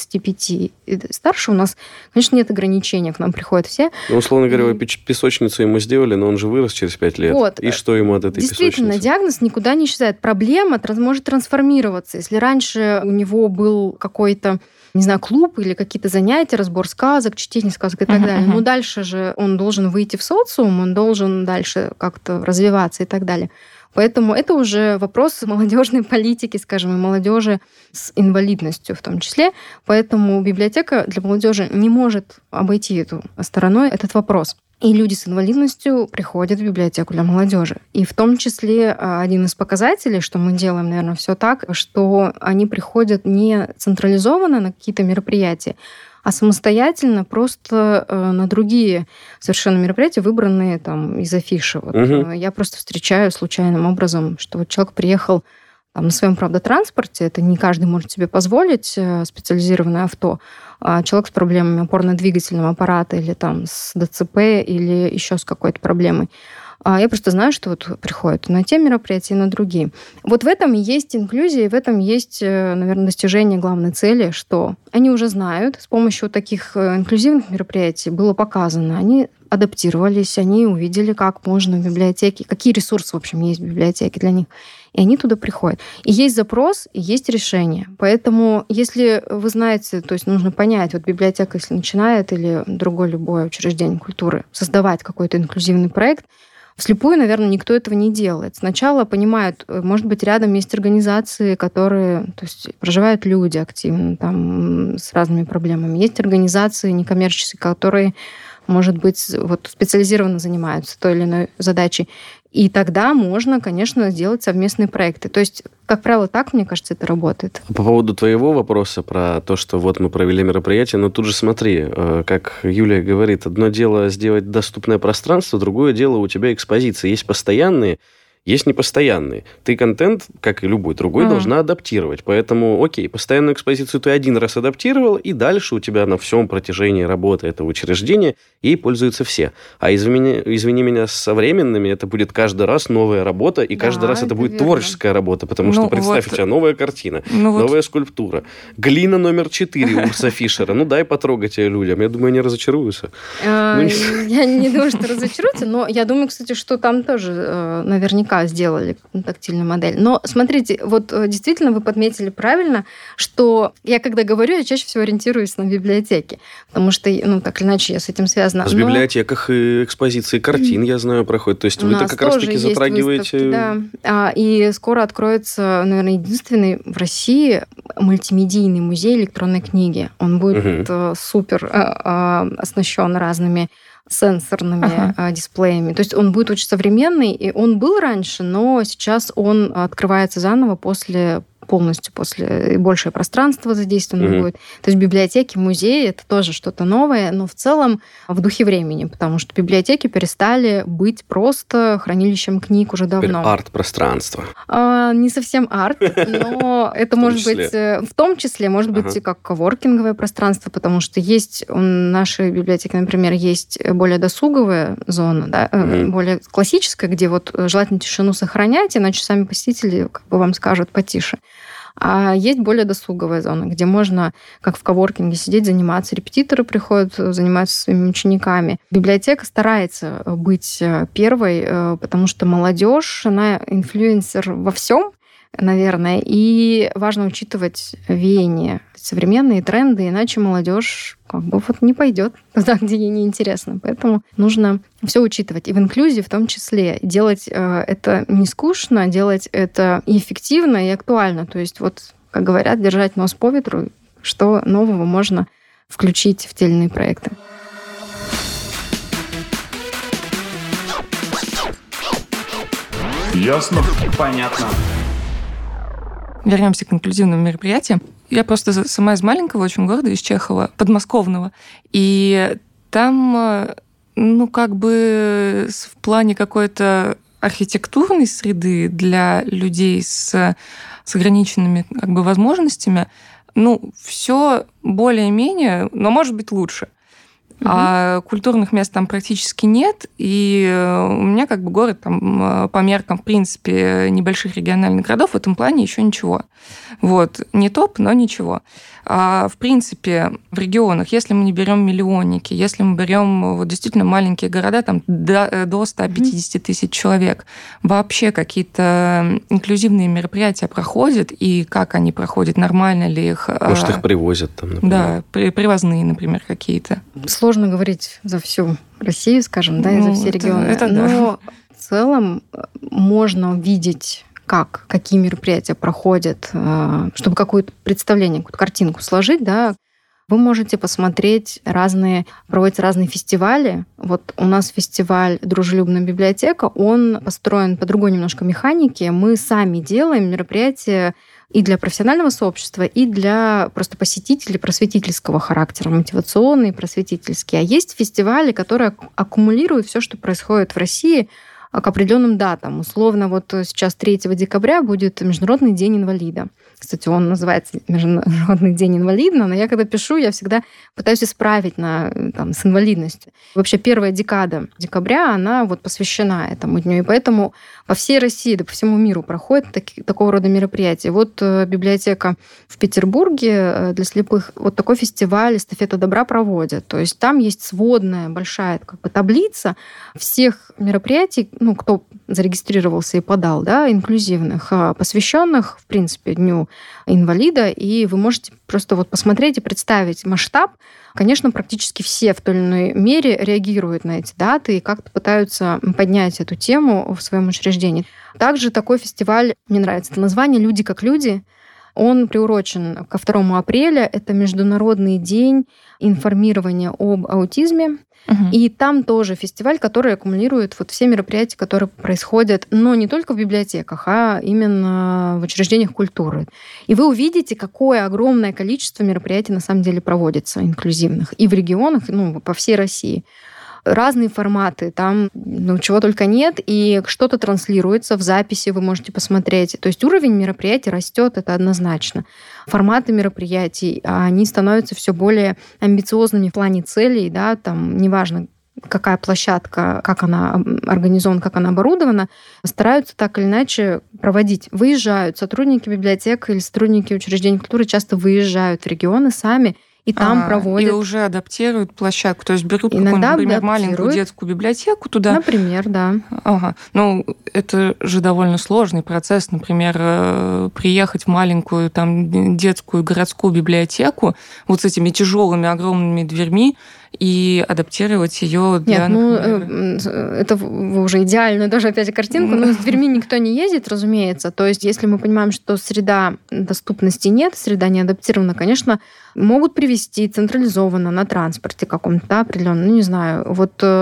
S4: 35 и старше, у нас, конечно, нет ограничений, к нам приходят все.
S3: Условно говоря, песочницу ему сделали, но он же вырос через 5 лет. И что ему от этой песочницы?
S4: Действительно, диагноз никуда не исчезает. Проблема может трансформироваться. Если раньше у него был какой-то клуб или какие-то занятия, разбор сказок, чтение сказок и так далее. Но дальше же он должен выйти в социум, он должен дальше как-то развиваться и так далее. Поэтому это уже вопрос молодежной политики, скажем, и молодежи с инвалидностью в том числе. Поэтому библиотека для молодежи не может обойти стороной этот вопрос. И люди с инвалидностью приходят в библиотеку для молодежи. И в том числе один из показателей, что мы делаем, наверное, все так, что они приходят не централизованно на какие-то мероприятия, а самостоятельно просто на другие совершенно мероприятия, выбранные из афиши. Я просто встречаю случайным образом, что человек приехал на своем, правда, транспорте, это не каждый может себе позволить, специализированное авто, а человек с проблемами опорно-двигательного аппарата или с ДЦП или еще с какой-то проблемой. Я просто знаю, что приходят на те мероприятия и на другие. В этом и есть инклюзия, и в этом есть, наверное, достижение главной цели, что они уже знают, с помощью таких инклюзивных мероприятий было показано, они адаптировались, они увидели, как можно в библиотеке, какие ресурсы, в общем, есть в библиотеке для них, и они туда приходят. И есть запрос, и есть решение. Поэтому, если вы знаете, то есть нужно понять, библиотека, если начинает, или другое любое учреждение культуры создавать какой-то инклюзивный проект, вслепую, наверное, никто этого не делает. Сначала понимают, может быть, рядом есть организации, которые, то есть проживают люди активно, с разными проблемами. Есть организации некоммерческие, которые, может быть, специализированно занимаются той или иной задачей. И тогда можно, конечно, сделать совместные проекты. То есть, как правило, так, мне кажется, это работает.
S3: По поводу твоего вопроса про то, что мы провели мероприятие, но тут же смотри, как Юлия говорит, одно дело сделать доступное пространство, другое дело у тебя экспозиции. Есть постоянные, есть непостоянные. Ты контент, как и любой другой, должна адаптировать. Поэтому, постоянную экспозицию ты один раз адаптировал, и дальше у тебя на всем протяжении работы этого учреждения ей пользуются все. А извини меня, со временными это будет каждый раз новая работа, и каждый раз это будет творческая работа, потому что, представь, у тебя новая картина, новая скульптура, глина номер 4 Урса Фишера. Дай потрогать ее людям. Я думаю, они разочаруются.
S4: Я не думаю, что разочаруются, но я думаю, кстати, что там тоже наверняка сделали тактильную модель. Но смотрите, действительно вы подметили правильно, что я когда говорю, я чаще всего ориентируюсь на библиотеки, потому что, так или иначе, я с этим связана.
S3: В библиотеках и экспозиции картин, я знаю, проходят. То есть вы-то как раз-таки затрагиваете...
S4: Выставки, да. И скоро откроется, наверное, единственный в России мультимедийный музей электронной книги. Он будет супер оснащен разными сенсорными дисплеями. То есть он будет очень современный, и он был раньше, но сейчас он открывается заново полностью после, и большее пространство задействовано будет. То есть библиотеки, музеи — это тоже что-то новое, но в целом в духе времени, потому что библиотеки перестали быть просто хранилищем книг уже давно.
S3: Теперь арт-пространство.
S4: Не совсем арт, но это может быть, в том числе, может быть и как коворкинговое пространство, потому что есть в нашей библиотеке, например, есть более досуговая зона, да, более классическая, где желательно тишину сохранять, иначе сами посетители вам скажут потише. А есть более досуговая зона, где можно, как в коворкинге, сидеть, заниматься. Репетиторы приходят, занимаются своими учениками. Библиотека старается быть первой, потому что молодежь, она инфлюенсер во всем, наверное, и важно учитывать веяния, современные тренды, иначе молодежь не пойдет туда, где ей неинтересно. Поэтому нужно все учитывать. И в инклюзии в том числе. Делать это не скучно, делать это и эффективно, и актуально. То есть, как говорят, держать нос по ветру, что нового можно включить в те или иные проекты.
S1: Ясно? Понятно.
S2: Вернемся к инклюзивным мероприятиям. Я просто сама из маленького очень города, из Чехова, подмосковного. И там, в плане какой-то архитектурной среды для людей с ограниченными возможностями, все более-менее, но может быть лучше. А культурных мест там практически нет, и у меня город там по меркам, в принципе, небольших региональных городов в этом плане еще ничего. Не топ, но ничего. А в принципе, в регионах, если мы не берем миллионники, если мы берем действительно маленькие города, там до 150 тысяч человек, вообще какие-то инклюзивные мероприятия проходят, и как они проходят, нормально ли их?
S3: Может, их привозят там, например.
S2: Да, привозные, например, какие-то.
S4: Сложно говорить за всю Россию, скажем, и за все регионы. Но в целом можно увидеть, какие мероприятия проходят, чтобы какое-то представление, какую-то картинку сложить, да. Вы можете посмотреть проводятся разные фестивали. У нас фестиваль «Дружелюбная библиотека», он построен по другой немножко механике. Мы сами делаем мероприятия и для профессионального сообщества, и для просто посетителей просветительского характера, мотивационные, просветительские. А есть фестивали, которые аккумулируют все, что происходит в России, к определенным датам. Условно, сейчас 3 декабря будет Международный день инвалида. Кстати, он называется Международный день инвалида, но я когда пишу, я всегда пытаюсь исправить с инвалидностью. Вообще, первая декада декабря, она посвящена этому дню. И поэтому по всей России, да по всему миру проходят такого рода мероприятия. Библиотека в Петербурге для слепых такой фестиваль «Эстафета добра» проводят. То есть там есть сводная большая таблица всех мероприятий, кто зарегистрировался и подал, да, инклюзивных, посвященных, в принципе, Дню инвалида, и вы можете просто посмотреть и представить масштаб. Конечно, практически все в той или иной мере реагируют на эти даты и как-то пытаются поднять эту тему в своем учреждении. Также такой фестиваль, мне нравится это название «Люди как люди», он приурочен ко 2 апреля. Это Международный день информирования об аутизме. И там тоже фестиваль, который аккумулирует все мероприятия, которые происходят, но не только в библиотеках, а именно в учреждениях культуры. И вы увидите, какое огромное количество мероприятий на самом деле проводится инклюзивных и в регионах, по всей России. Разные форматы, там чего только нет, и что-то транслируется в записи, вы можете посмотреть. То есть уровень мероприятий растет, это однозначно. Форматы мероприятий, они становятся все более амбициозными в плане целей, да, там неважно, какая площадка, как она организована, как она оборудована, стараются так или иначе проводить. Выезжают сотрудники библиотек или сотрудники учреждений культуры, часто выезжают в регионы сами, и там проводят.
S2: И уже адаптируют площадку. То есть берут какую-нибудь, например, маленькую детскую библиотеку туда.
S4: Например, да.
S2: Ага. Это же довольно сложный процесс. Например, приехать в маленькую детскую городскую библиотеку с этими тяжелыми огромными дверьми и адаптировать ее для...
S4: это уже идеальную даже опять картинку, но с дверьми никто не ездит, разумеется. То есть если мы понимаем, что среда доступности нет, среда не адаптирована, конечно, могут привезти централизованно на транспорте каком-то определенном, не знаю.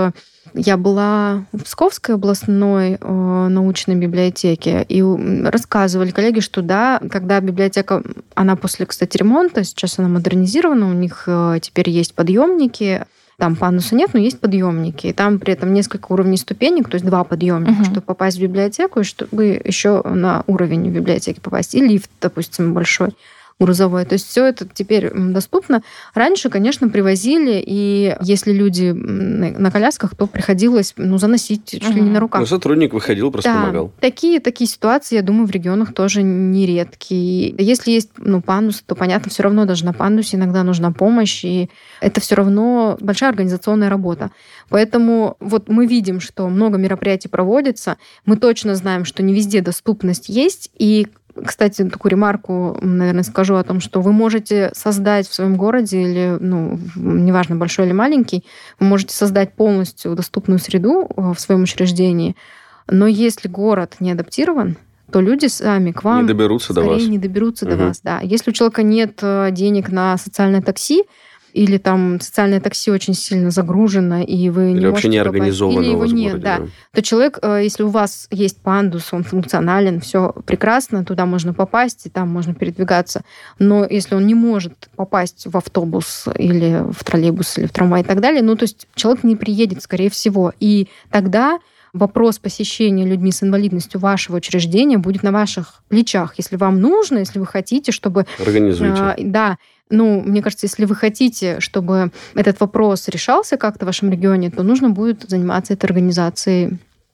S4: Я была в Псковской областной научной библиотеке, и рассказывали коллеги, что да, когда библиотека, она после, кстати, ремонта, сейчас она модернизирована, у них теперь есть подъемники, там пандуса нет, но есть подъемники, и там при этом несколько уровней ступенек, то есть 2 подъемника, чтобы попасть в библиотеку, и чтобы еще на уровень библиотеки попасть, и лифт, допустим, большой. грузовой. То есть все это теперь доступно. Раньше, конечно, привозили, и если люди на колясках, то приходилось заносить чуть ли не на руках.
S3: Сотрудник выходил, просто помогал.
S4: Такие ситуации, я думаю, в регионах тоже нередкие. Если есть пандус, то, понятно, все равно даже на пандусе иногда нужна помощь, и это все равно большая организационная работа. Поэтому вот мы видим, что много мероприятий проводится, мы точно знаем, что не везде доступность есть, и кстати, такую ремарку, наверное, скажу о том, что вы можете создать в своем городе или, неважно, большой или маленький, вы можете создать полностью доступную среду в своем учреждении, но если город не адаптирован, то люди сами к вам
S3: не доберутся до вас.
S4: Не доберутся до вас, да. Если у человека нет денег на социальное такси, или там социальное такси очень сильно загружено, и вы
S3: или
S4: не
S3: вообще
S4: можете
S3: не организовано
S4: или его
S3: у вас в
S4: нет,
S3: городе,
S4: да, то человек, если у вас есть пандус, он функционален, все прекрасно, туда можно попасть, и там можно передвигаться. Но если он не может попасть в автобус или в троллейбус, или в трамвай и так далее, то есть человек не приедет, скорее всего. И тогда вопрос посещения людьми с инвалидностью вашего учреждения будет на ваших плечах. Если вам нужно, если вы хотите, чтобы...
S3: Организуйте.
S4: Да. Мне кажется, если вы хотите, чтобы этот вопрос решался как-то в вашем регионе, то нужно будет заниматься этой организацией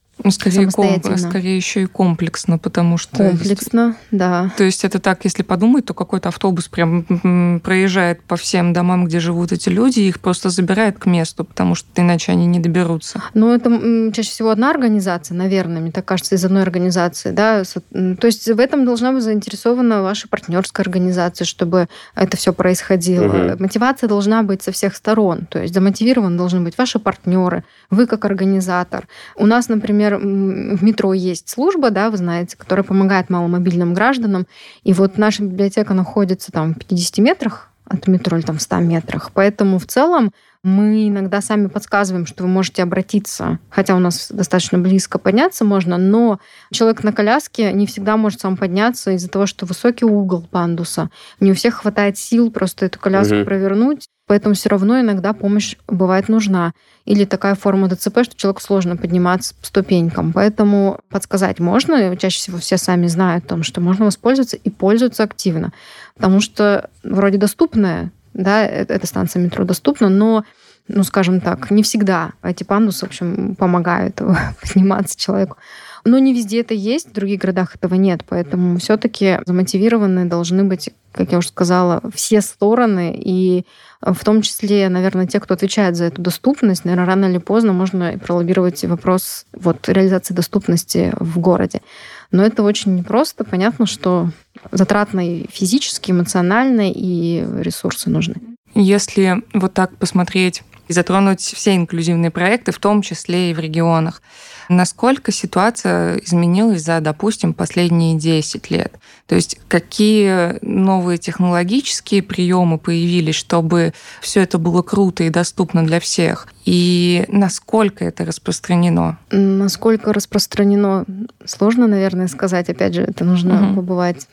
S2: скорее еще и комплексно, потому что...
S4: Комплексно, да.
S2: То есть это так, если подумать, то какой-то автобус прям проезжает по всем домам, где живут эти люди, и их просто забирает к месту, потому что иначе они не доберутся.
S4: Это чаще всего одна организация, наверное, мне так кажется, из одной организации, да. То есть в этом должна быть заинтересована ваша партнерская организация, чтобы это все происходило. Мотивация должна быть со всех сторон, то есть замотивированы должны быть ваши партнеры, вы как организатор. У нас, например, в метро есть служба, да, вы знаете, которая помогает маломобильным гражданам. И вот наша библиотека находится там в 50 метрах от метро или там в 100 метрах. Поэтому в целом мы иногда сами подсказываем, что вы можете обратиться, хотя у нас достаточно близко подняться можно, но человек на коляске не всегда может сам подняться из-за того, что высокий угол пандуса. Не у всех хватает сил просто эту коляску провернуть. Поэтому все равно иногда помощь бывает нужна. Или такая форма ДЦП, что человеку сложно подниматься по ступенькам. Поэтому подсказать можно. Чаще всего все сами знают о том, что можно воспользоваться и пользоваться активно. Потому что вроде доступная, да, эта станция метро доступна, но, скажем так, не всегда эти пандусы, в общем, помогают подниматься человеку. Но не везде это есть, в других городах этого нет. Поэтому все-таки замотивированы должны быть, как я уже сказала, все стороны. И в том числе, наверное, те, кто отвечает за эту доступность, наверное, рано или поздно можно пролоббировать вопрос реализации доступности в городе. Но это очень непросто. Понятно, что затратно и физически, эмоционально, и ресурсы нужны.
S2: Если вот так посмотреть и затронуть все инклюзивные проекты, в том числе и в регионах, насколько ситуация изменилась за, допустим, последние 10 лет? То есть какие новые технологические приемы появились, чтобы все это было круто и доступно для всех? И насколько это распространено?
S4: Насколько распространено, сложно, наверное, сказать. Опять же, это нужно побывать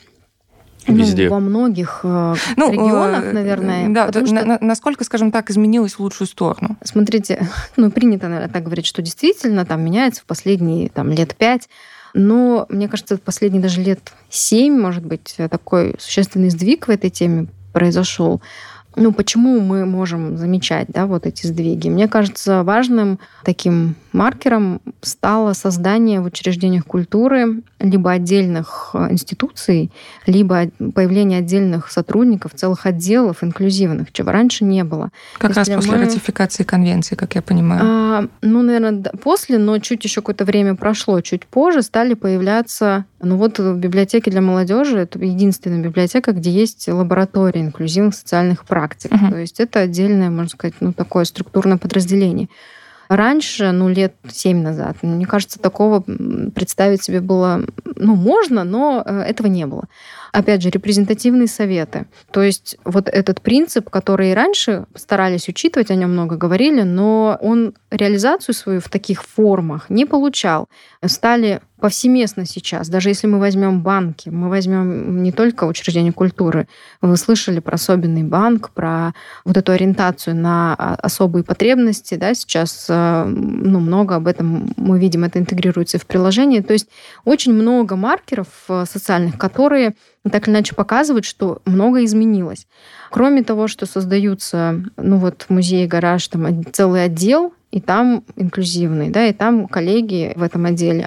S3: везде.
S4: Во многих регионах, наверное.
S2: Да, насколько, скажем так, изменилось в лучшую сторону?
S4: Смотрите, принято, наверное, так говорить, что действительно там меняется в последние лет 5. Но, мне кажется, в последние даже лет 7, может быть, такой существенный сдвиг в этой теме произошел. Почему мы можем замечать, эти сдвиги? Мне кажется, важным таким маркером стало создание в учреждениях культуры либо отдельных институций, либо появление отдельных сотрудников, целых отделов инклюзивных, чего раньше не было.
S2: Как раз после ратификации конвенции, как я понимаю.
S4: Наверное, после, но чуть еще какое-то время прошло, чуть позже стали появляться... в библиотеке для молодежи это единственная библиотека, где есть лаборатория инклюзивных социальных практик. То есть это отдельное, можно сказать, такое структурное подразделение. Раньше, лет 7 назад, мне кажется, такого представить себе было, можно, но этого не было. Опять же, репрезентативные советы. То есть этот принцип, который раньше старались учитывать, о нем много говорили, но он реализацию свою в таких формах не получал. Стали повсеместно сейчас. Даже если мы возьмем банки, мы возьмем не только учреждения культуры. Вы слышали про особенный банк, про вот эту ориентацию на особые потребности. Да? Сейчас много об этом мы видим, это интегрируется в приложение. То есть очень много маркеров социальных, которые так или иначе показывают, что многое изменилось. Кроме того, что создаются, в музее «Гараж» там целый отдел, и там инклюзивный, да, и там коллеги в этом отделе,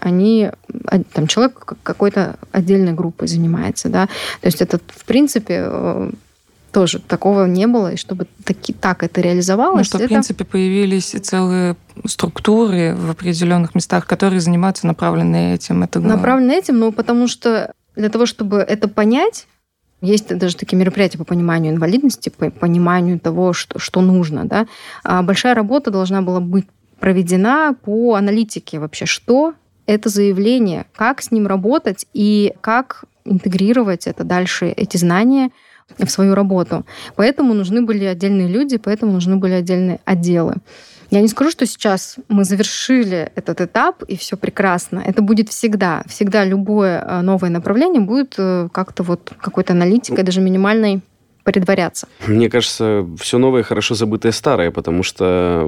S4: там человек какой-то отдельной группой занимается, да. То есть это, в принципе, тоже такого не было, и чтобы так это реализовалось.
S2: В принципе, появились целые структуры в определенных местах, которые занимаются направленно этим.
S4: Направленно этим, потому что для того, чтобы это понять, есть даже такие мероприятия по пониманию инвалидности, по пониманию того, что нужно. Да? Большая работа должна была быть проведена по аналитике вообще, что это заявление, как с ним работать и как интегрировать это дальше, эти знания в свою работу. Поэтому нужны были отдельные люди, поэтому нужны были отдельные отделы. Я не скажу, что сейчас мы завершили этот этап, и все прекрасно. Это будет всегда. Всегда любое новое направление будет как-то какой-то аналитикой, даже минимальной, предваряться.
S3: Мне кажется, все новое хорошо забытое старое, потому что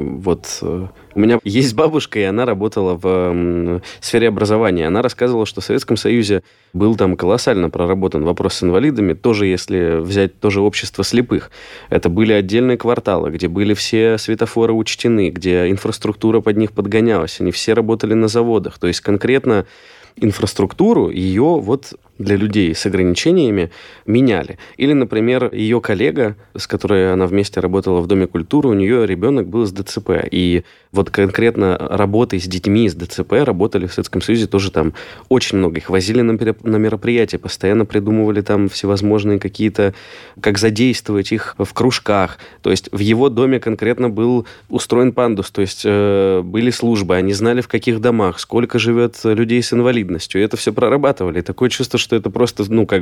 S3: у меня есть бабушка, и она работала в сфере образования. Она рассказывала, что в Советском Союзе был там колоссально проработан вопрос с инвалидами. Тоже, если взять общество слепых. Это были отдельные кварталы, где были все светофоры учтены, где инфраструктура под них подгонялась. Они все работали на заводах. То есть конкретно инфраструктуру ее для людей с ограничениями меняли. Или, например, ее коллега, с которой она вместе работала в Доме культуры, у нее ребенок был с ДЦП. И конкретно работой с детьми с ДЦП работали в Советском Союзе тоже там очень много. Их возили на мероприятия, постоянно придумывали там всевозможные какие-то, как задействовать их в кружках. То есть в его доме конкретно был устроен пандус, то есть были службы, они знали, в каких домах, сколько живет людей с инвалидностью. И это все прорабатывали. И такое чувство, что это просто,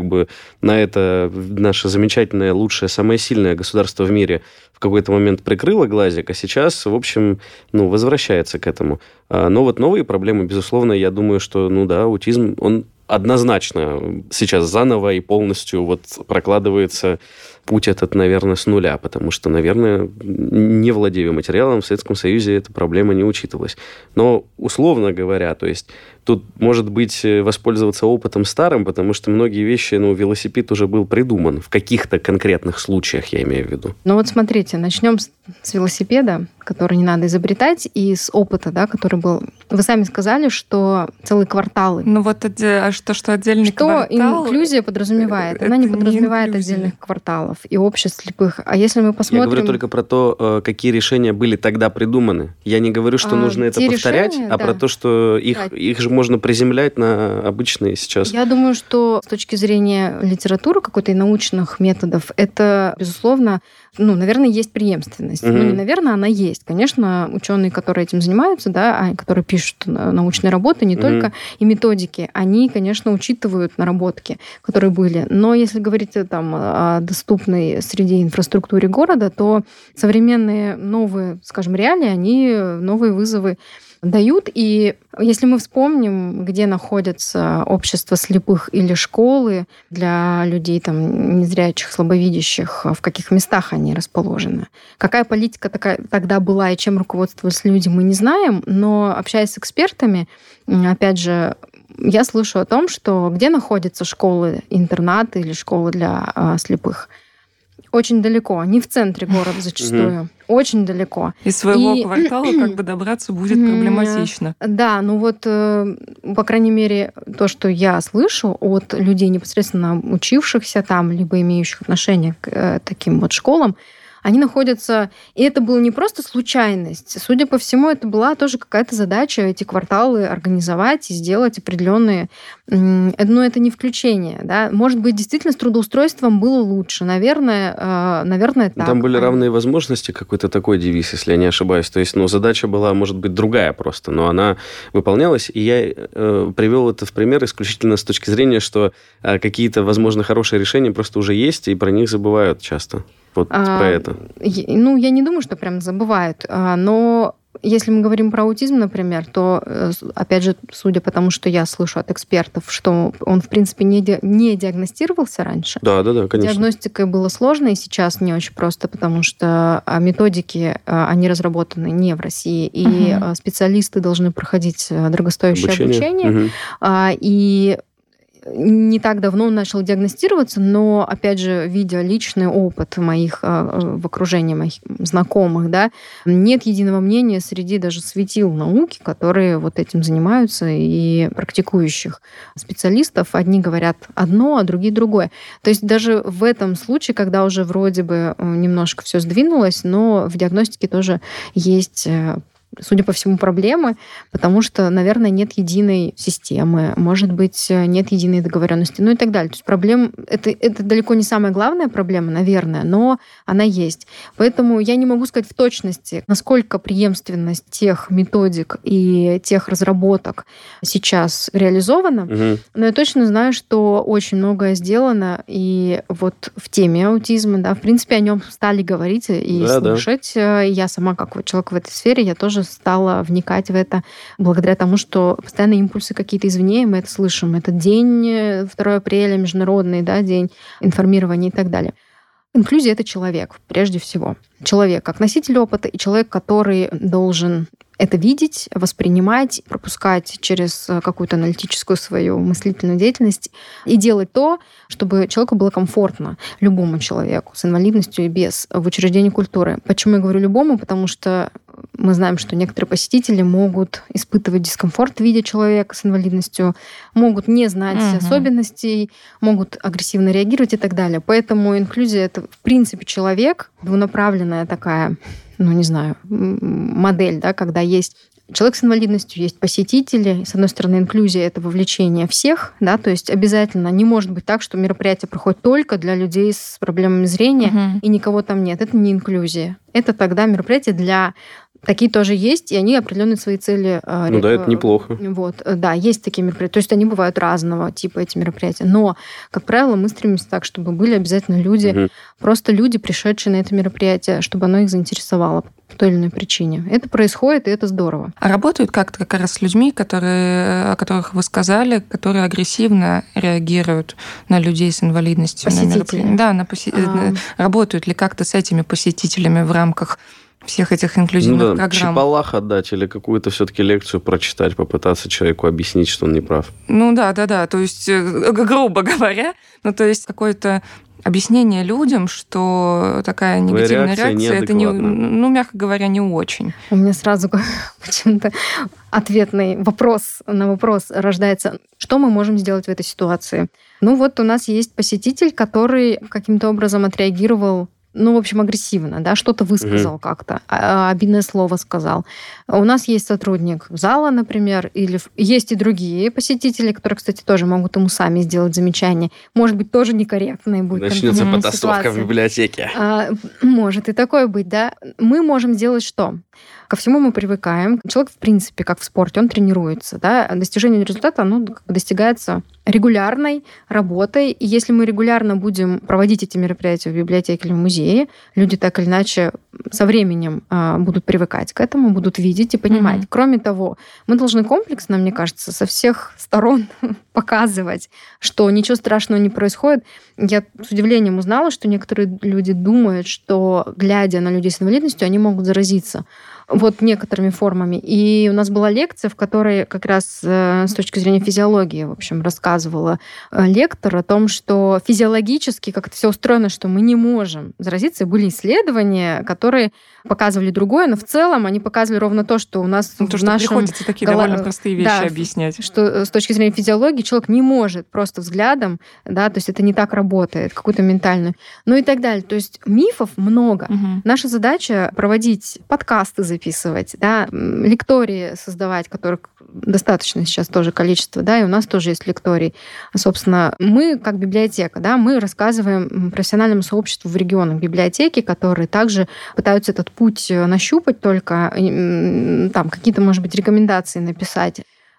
S3: на это наше замечательное, лучшее, самое сильное государство в мире в какой-то момент прикрыло глазик, а сейчас, в общем, возвращается к этому. Но новые проблемы, безусловно, я думаю, что, аутизм, он однозначно сейчас заново и полностью прокладывается путь этот, наверное, с нуля, потому что, наверное, не владея материалом, в Советском Союзе эта проблема не учитывалась. Но, условно говоря, то есть тут, может быть, воспользоваться опытом старым, потому что многие вещи, велосипед уже был придуман в каких-то конкретных случаях, я имею в виду.
S4: Смотрите, начнем с велосипеда, который не надо изобретать, и с опыта, да, который был. Вы сами сказали, что целые кварталы.
S2: Что отдельный квартал...
S4: Что инклюзия подразумевает? Она не подразумевает отдельных кварталов и обществ слепых. А если мы посмотрим...
S3: Я говорю только про то, какие решения были тогда придуманы. Я не говорю, что нужно это повторять, решения, про то, что их же можно приземлять на обычные сейчас.
S4: Я думаю, что с точки зрения литературы какой-то и научных методов, это, безусловно, наверное, есть преемственность. Не наверное, она есть. Конечно, ученые, которые этим занимаются, да, которые пишут научные работы, не только, и методики, они, конечно, учитывают наработки, которые были. Но если говорить о доступной среди инфраструктуре города, то современные новые, скажем, реалии, они новые вызовы дают. И если мы вспомним, где находятся общества слепых или школы для людей незрячих, слабовидящих, в каких местах они расположены. Какая политика тогда была и чем руководствовались люди, мы не знаем, но общаясь с экспертами, опять же, я слышу о том, что где находятся школы-интернаты или школы для слепых. Очень далеко, не в центре города зачастую. Очень далеко.
S2: Из своего квартала добраться будет проблематично.
S4: Да, по крайней мере, то, что я слышу от людей, непосредственно учившихся там, либо имеющих отношение к таким школам, они находятся... И это была не просто случайность. Судя по всему, это была тоже какая-то задача эти кварталы организовать и сделать определенные... Но это не включение. Да? Может быть, действительно, с трудоустройством было лучше. Наверное, так.
S3: Там были равные возможности, какой-то такой девиз, если я не ошибаюсь. То есть, задача была, может быть, другая просто, но она выполнялась. И я привел это в пример исключительно с точки зрения, что какие-то, возможно, хорошие решения просто уже есть, и про них забывают часто. Про это.
S4: Я не думаю, что прям забывают. Но Если мы говорим про аутизм, например, то, опять же, судя по тому, что я слышу от экспертов, что он, в принципе, не диагностировался раньше.
S3: Да, конечно.
S4: Диагностикой было сложно, и сейчас не очень просто, потому что методики, они разработаны не в России, и специалисты должны проходить дорогостоящее обучение. И не так давно он начал диагностироваться, но, опять же, видя личный опыт моих в окружении моих знакомых, да, нет единого мнения среди даже светил науки, которые вот этим занимаются, и практикующих специалистов. Одни говорят одно, а другие другое. То есть даже в этом случае, когда уже вроде бы немножко все сдвинулось, но в диагностике тоже есть, судя по всему, проблемы, потому что, наверное, нет единой системы, может быть, нет единой договоренности, ну и так далее. То есть проблем... Это далеко не самая главная проблема, наверное, но она есть. Поэтому я не могу сказать в точности, насколько преемственность тех методик и тех разработок сейчас реализована, но я точно знаю, что очень многое сделано, и вот в теме аутизма, да, в принципе, о нем стали говорить и слушать. Я сама, как вот человек в этой сфере, я тоже стала вникать в это благодаря тому, что постоянно импульсы какие-то извне, мы это слышим. Это день 2 апреля, международный, да, день информирования и так далее. Инклюзия — это человек, прежде всего. Человек как носитель опыта и человек, который должен это видеть, воспринимать, пропускать через какую-то аналитическую свою мыслительную деятельность и делать то, чтобы человеку было комфортно, любому человеку с инвалидностью и без, в учреждении культуры. Почему я говорю любому? Потому что мы знаем, что некоторые посетители могут испытывать дискомфорт, видя человека с инвалидностью, могут не знать особенностей, могут агрессивно реагировать и так далее. Поэтому инклюзия — это, в принципе, человек, двунаправленная такая, ну, не знаю, модель, да, когда есть человек с инвалидностью, есть посетители. С одной стороны, инклюзия — это вовлечение всех, да, то есть обязательно не может быть так, что мероприятие проходит только для людей с проблемами зрения, и никого там нет. Это не инклюзия. Это тогда мероприятие для... Такие тоже есть, и они определенные свои цели...
S3: Ну да, это неплохо.
S4: Вот, да, есть такие мероприятия. То есть они бывают разного типа, эти мероприятия. Но, как правило, мы стремимся так, чтобы были обязательно люди, просто люди, пришедшие на это мероприятие, чтобы оно их заинтересовало по той или иной причине. Это происходит, и это здорово.
S2: А работают как-то как раз с людьми, о которых вы сказали, которые агрессивно реагируют на людей с инвалидностью?
S4: Посетители.
S2: Да, работают ли как-то с этими посетителями в рамках всех этих инклюзивных программ?
S3: Чапалах отдать или какую-то все-таки лекцию прочитать, попытаться человеку объяснить, что он не прав.
S2: Ну да. То есть, грубо говоря, то есть какое-то объяснение людям, что такая негативная реакция, это, мягко говоря, не очень.
S4: У меня сразу почему-то ответный вопрос на вопрос рождается. Что мы можем сделать в этой ситуации? Ну вот у нас есть посетитель, который каким-то образом отреагировал, в общем, агрессивно, да, что-то высказал как-то, обидное слово сказал. У нас есть сотрудник зала, например, или есть и другие посетители, которые, кстати, тоже могут ему сами сделать замечание. Может быть, тоже некорректная будет
S3: начнется потасовка в библиотеке.
S4: Может и такое быть, да. Мы можем сделать что? Ко всему мы привыкаем. Человек, в принципе, как в спорте, он тренируется. Да? Достижение результата, оно достигается регулярной работой. И если мы регулярно будем проводить эти мероприятия в библиотеке или в музее, люди так или иначе со временем будут привыкать к этому, будут видеть и понимать. Кроме того, мы должны комплексно, мне кажется, со всех сторон показывать, что ничего страшного не происходит. Я с удивлением узнала, что некоторые люди думают, что, глядя на людей с инвалидностью, они могут заразиться вот некоторыми формами. И у нас была лекция, в которой как раз с точки зрения физиологии, в общем, рассказывала лектор о том, что физиологически как это все устроено, что мы не можем заразиться. И были исследования, которые показывали другое, но в целом они показывали ровно то, что у нас
S2: в нашем... приходится такие довольно простые вещи объяснять.
S4: Что с точки зрения физиологии человек не может просто взглядом, да, то есть это не так работает, какую-то ментальную, ну и так далее. То есть мифов много. Наша задача проводить подкасты, записывать, да, лектории создавать, которых достаточно сейчас тоже количество, да, и у нас тоже есть лектории. Собственно, мы, как библиотека, да, мы рассказываем профессиональному сообществу в регионах библиотеки, которые также пытаются этот путь нащупать только, там какие-то, может быть, рекомендации написать.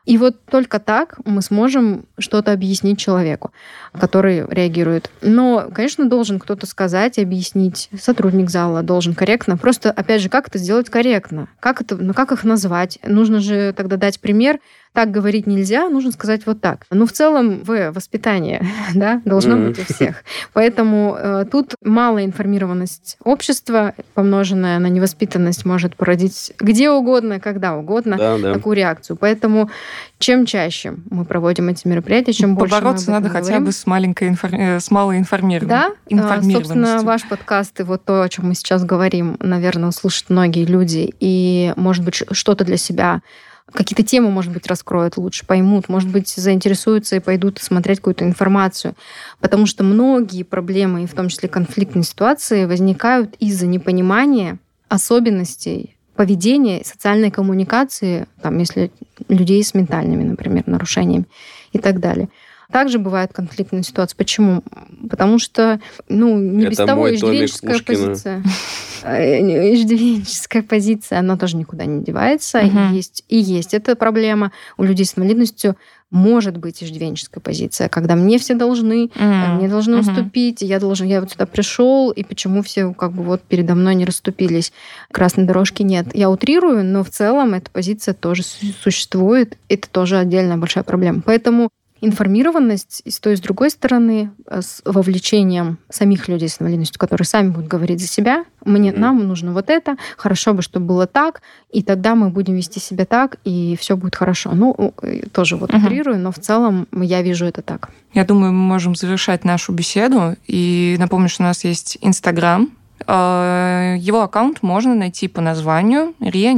S4: И вот только так мы сможем что-то объяснить человеку, который реагирует. Но, конечно, должен кто-то сказать, объяснить. Сотрудник зала должен корректно. Просто, опять же, как это сделать корректно? Как их назвать? Нужно же тогда дать пример. Так говорить нельзя, нужно сказать вот так. В целом, воспитание должно быть у всех. Поэтому тут малая информированность общества, помноженная на невоспитанность, может породить где угодно, когда угодно такую реакцию. Поэтому чем чаще мы проводим эти мероприятия, чем больше
S2: побороться
S4: мы об этом
S2: надо
S4: говорим.
S2: хотя бы с малой информированностью.
S4: Да, собственно, ваш подкаст и вот то, о чем мы сейчас говорим, наверное, услышат многие люди, и, может быть, что-то для себя, какие-то темы, может быть, раскроют лучше, поймут, может быть, заинтересуются и пойдут смотреть какую-то информацию. Потому что многие проблемы, и в том числе конфликтные ситуации, возникают из-за непонимания особенностей поведения, социальной коммуникации, если людей с ментальными, например, нарушениями и так далее. Также бывают конфликтные ситуации. Почему? Потому что, не без того, иждивенческая позиция. Иждивенческая позиция, она тоже никуда не девается. Есть эта проблема. У людей с инвалидностью может быть иждивенческая позиция, когда мне все должны, мне должны уступить, я вот сюда пришел, и почему все передо мной не расступились. Красной дорожки нет. Я утрирую, но в целом эта позиция тоже существует. Это тоже отдельная большая проблема. Поэтому информированность и с той, и с другой стороны, с вовлечением самих людей с инвалидностью, которые сами будут говорить за себя. Нам нужно вот это, хорошо бы, чтобы было так, и тогда мы будем вести себя так, и все будет хорошо. Тоже утрирую, но в целом я вижу это так.
S2: Я думаю, мы можем завершать нашу беседу. И напомню, что у нас есть Инстаграм. Его аккаунт можно найти по названию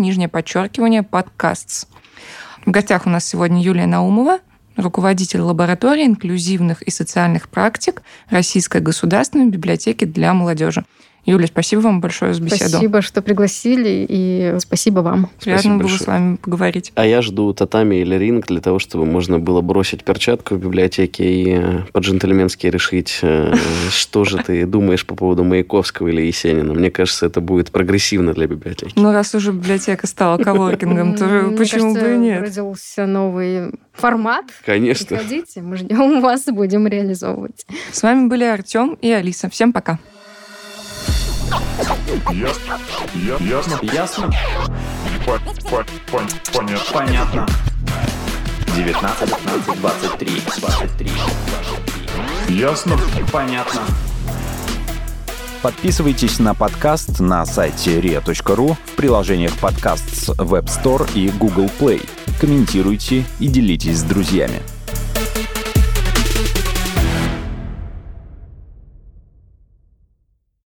S2: ria_подкастс. В гостях у нас сегодня Юлия Наумова, руководитель лаборатории инклюзивных и социальных практик Российской государственной библиотеки для молодежи. Юля, спасибо вам большое за беседу.
S4: Спасибо, что пригласили, и спасибо вам.
S2: Приятно было с вами поговорить.
S3: А я жду татами или ринг для того, чтобы можно было бросить перчатку в библиотеке и по-джентльменски решить, что же ты думаешь по поводу Маяковского или Есенина. Мне кажется, это будет прогрессивно для библиотеки.
S2: Раз уже библиотека стала коворкингом, то почему бы и нет?
S4: Родился новый формат.
S3: Конечно.
S4: Приходите, мы ждем вас и будем реализовывать.
S2: С вами были Артем и Алиса. Всем пока.
S1: Ясно? Понятно. 19, 23. Ясно? Понятно.
S5: Подписывайтесь на подкаст на сайте ria.ru, в приложениях подкаст с Web Store и Google Play. Комментируйте и делитесь с друзьями.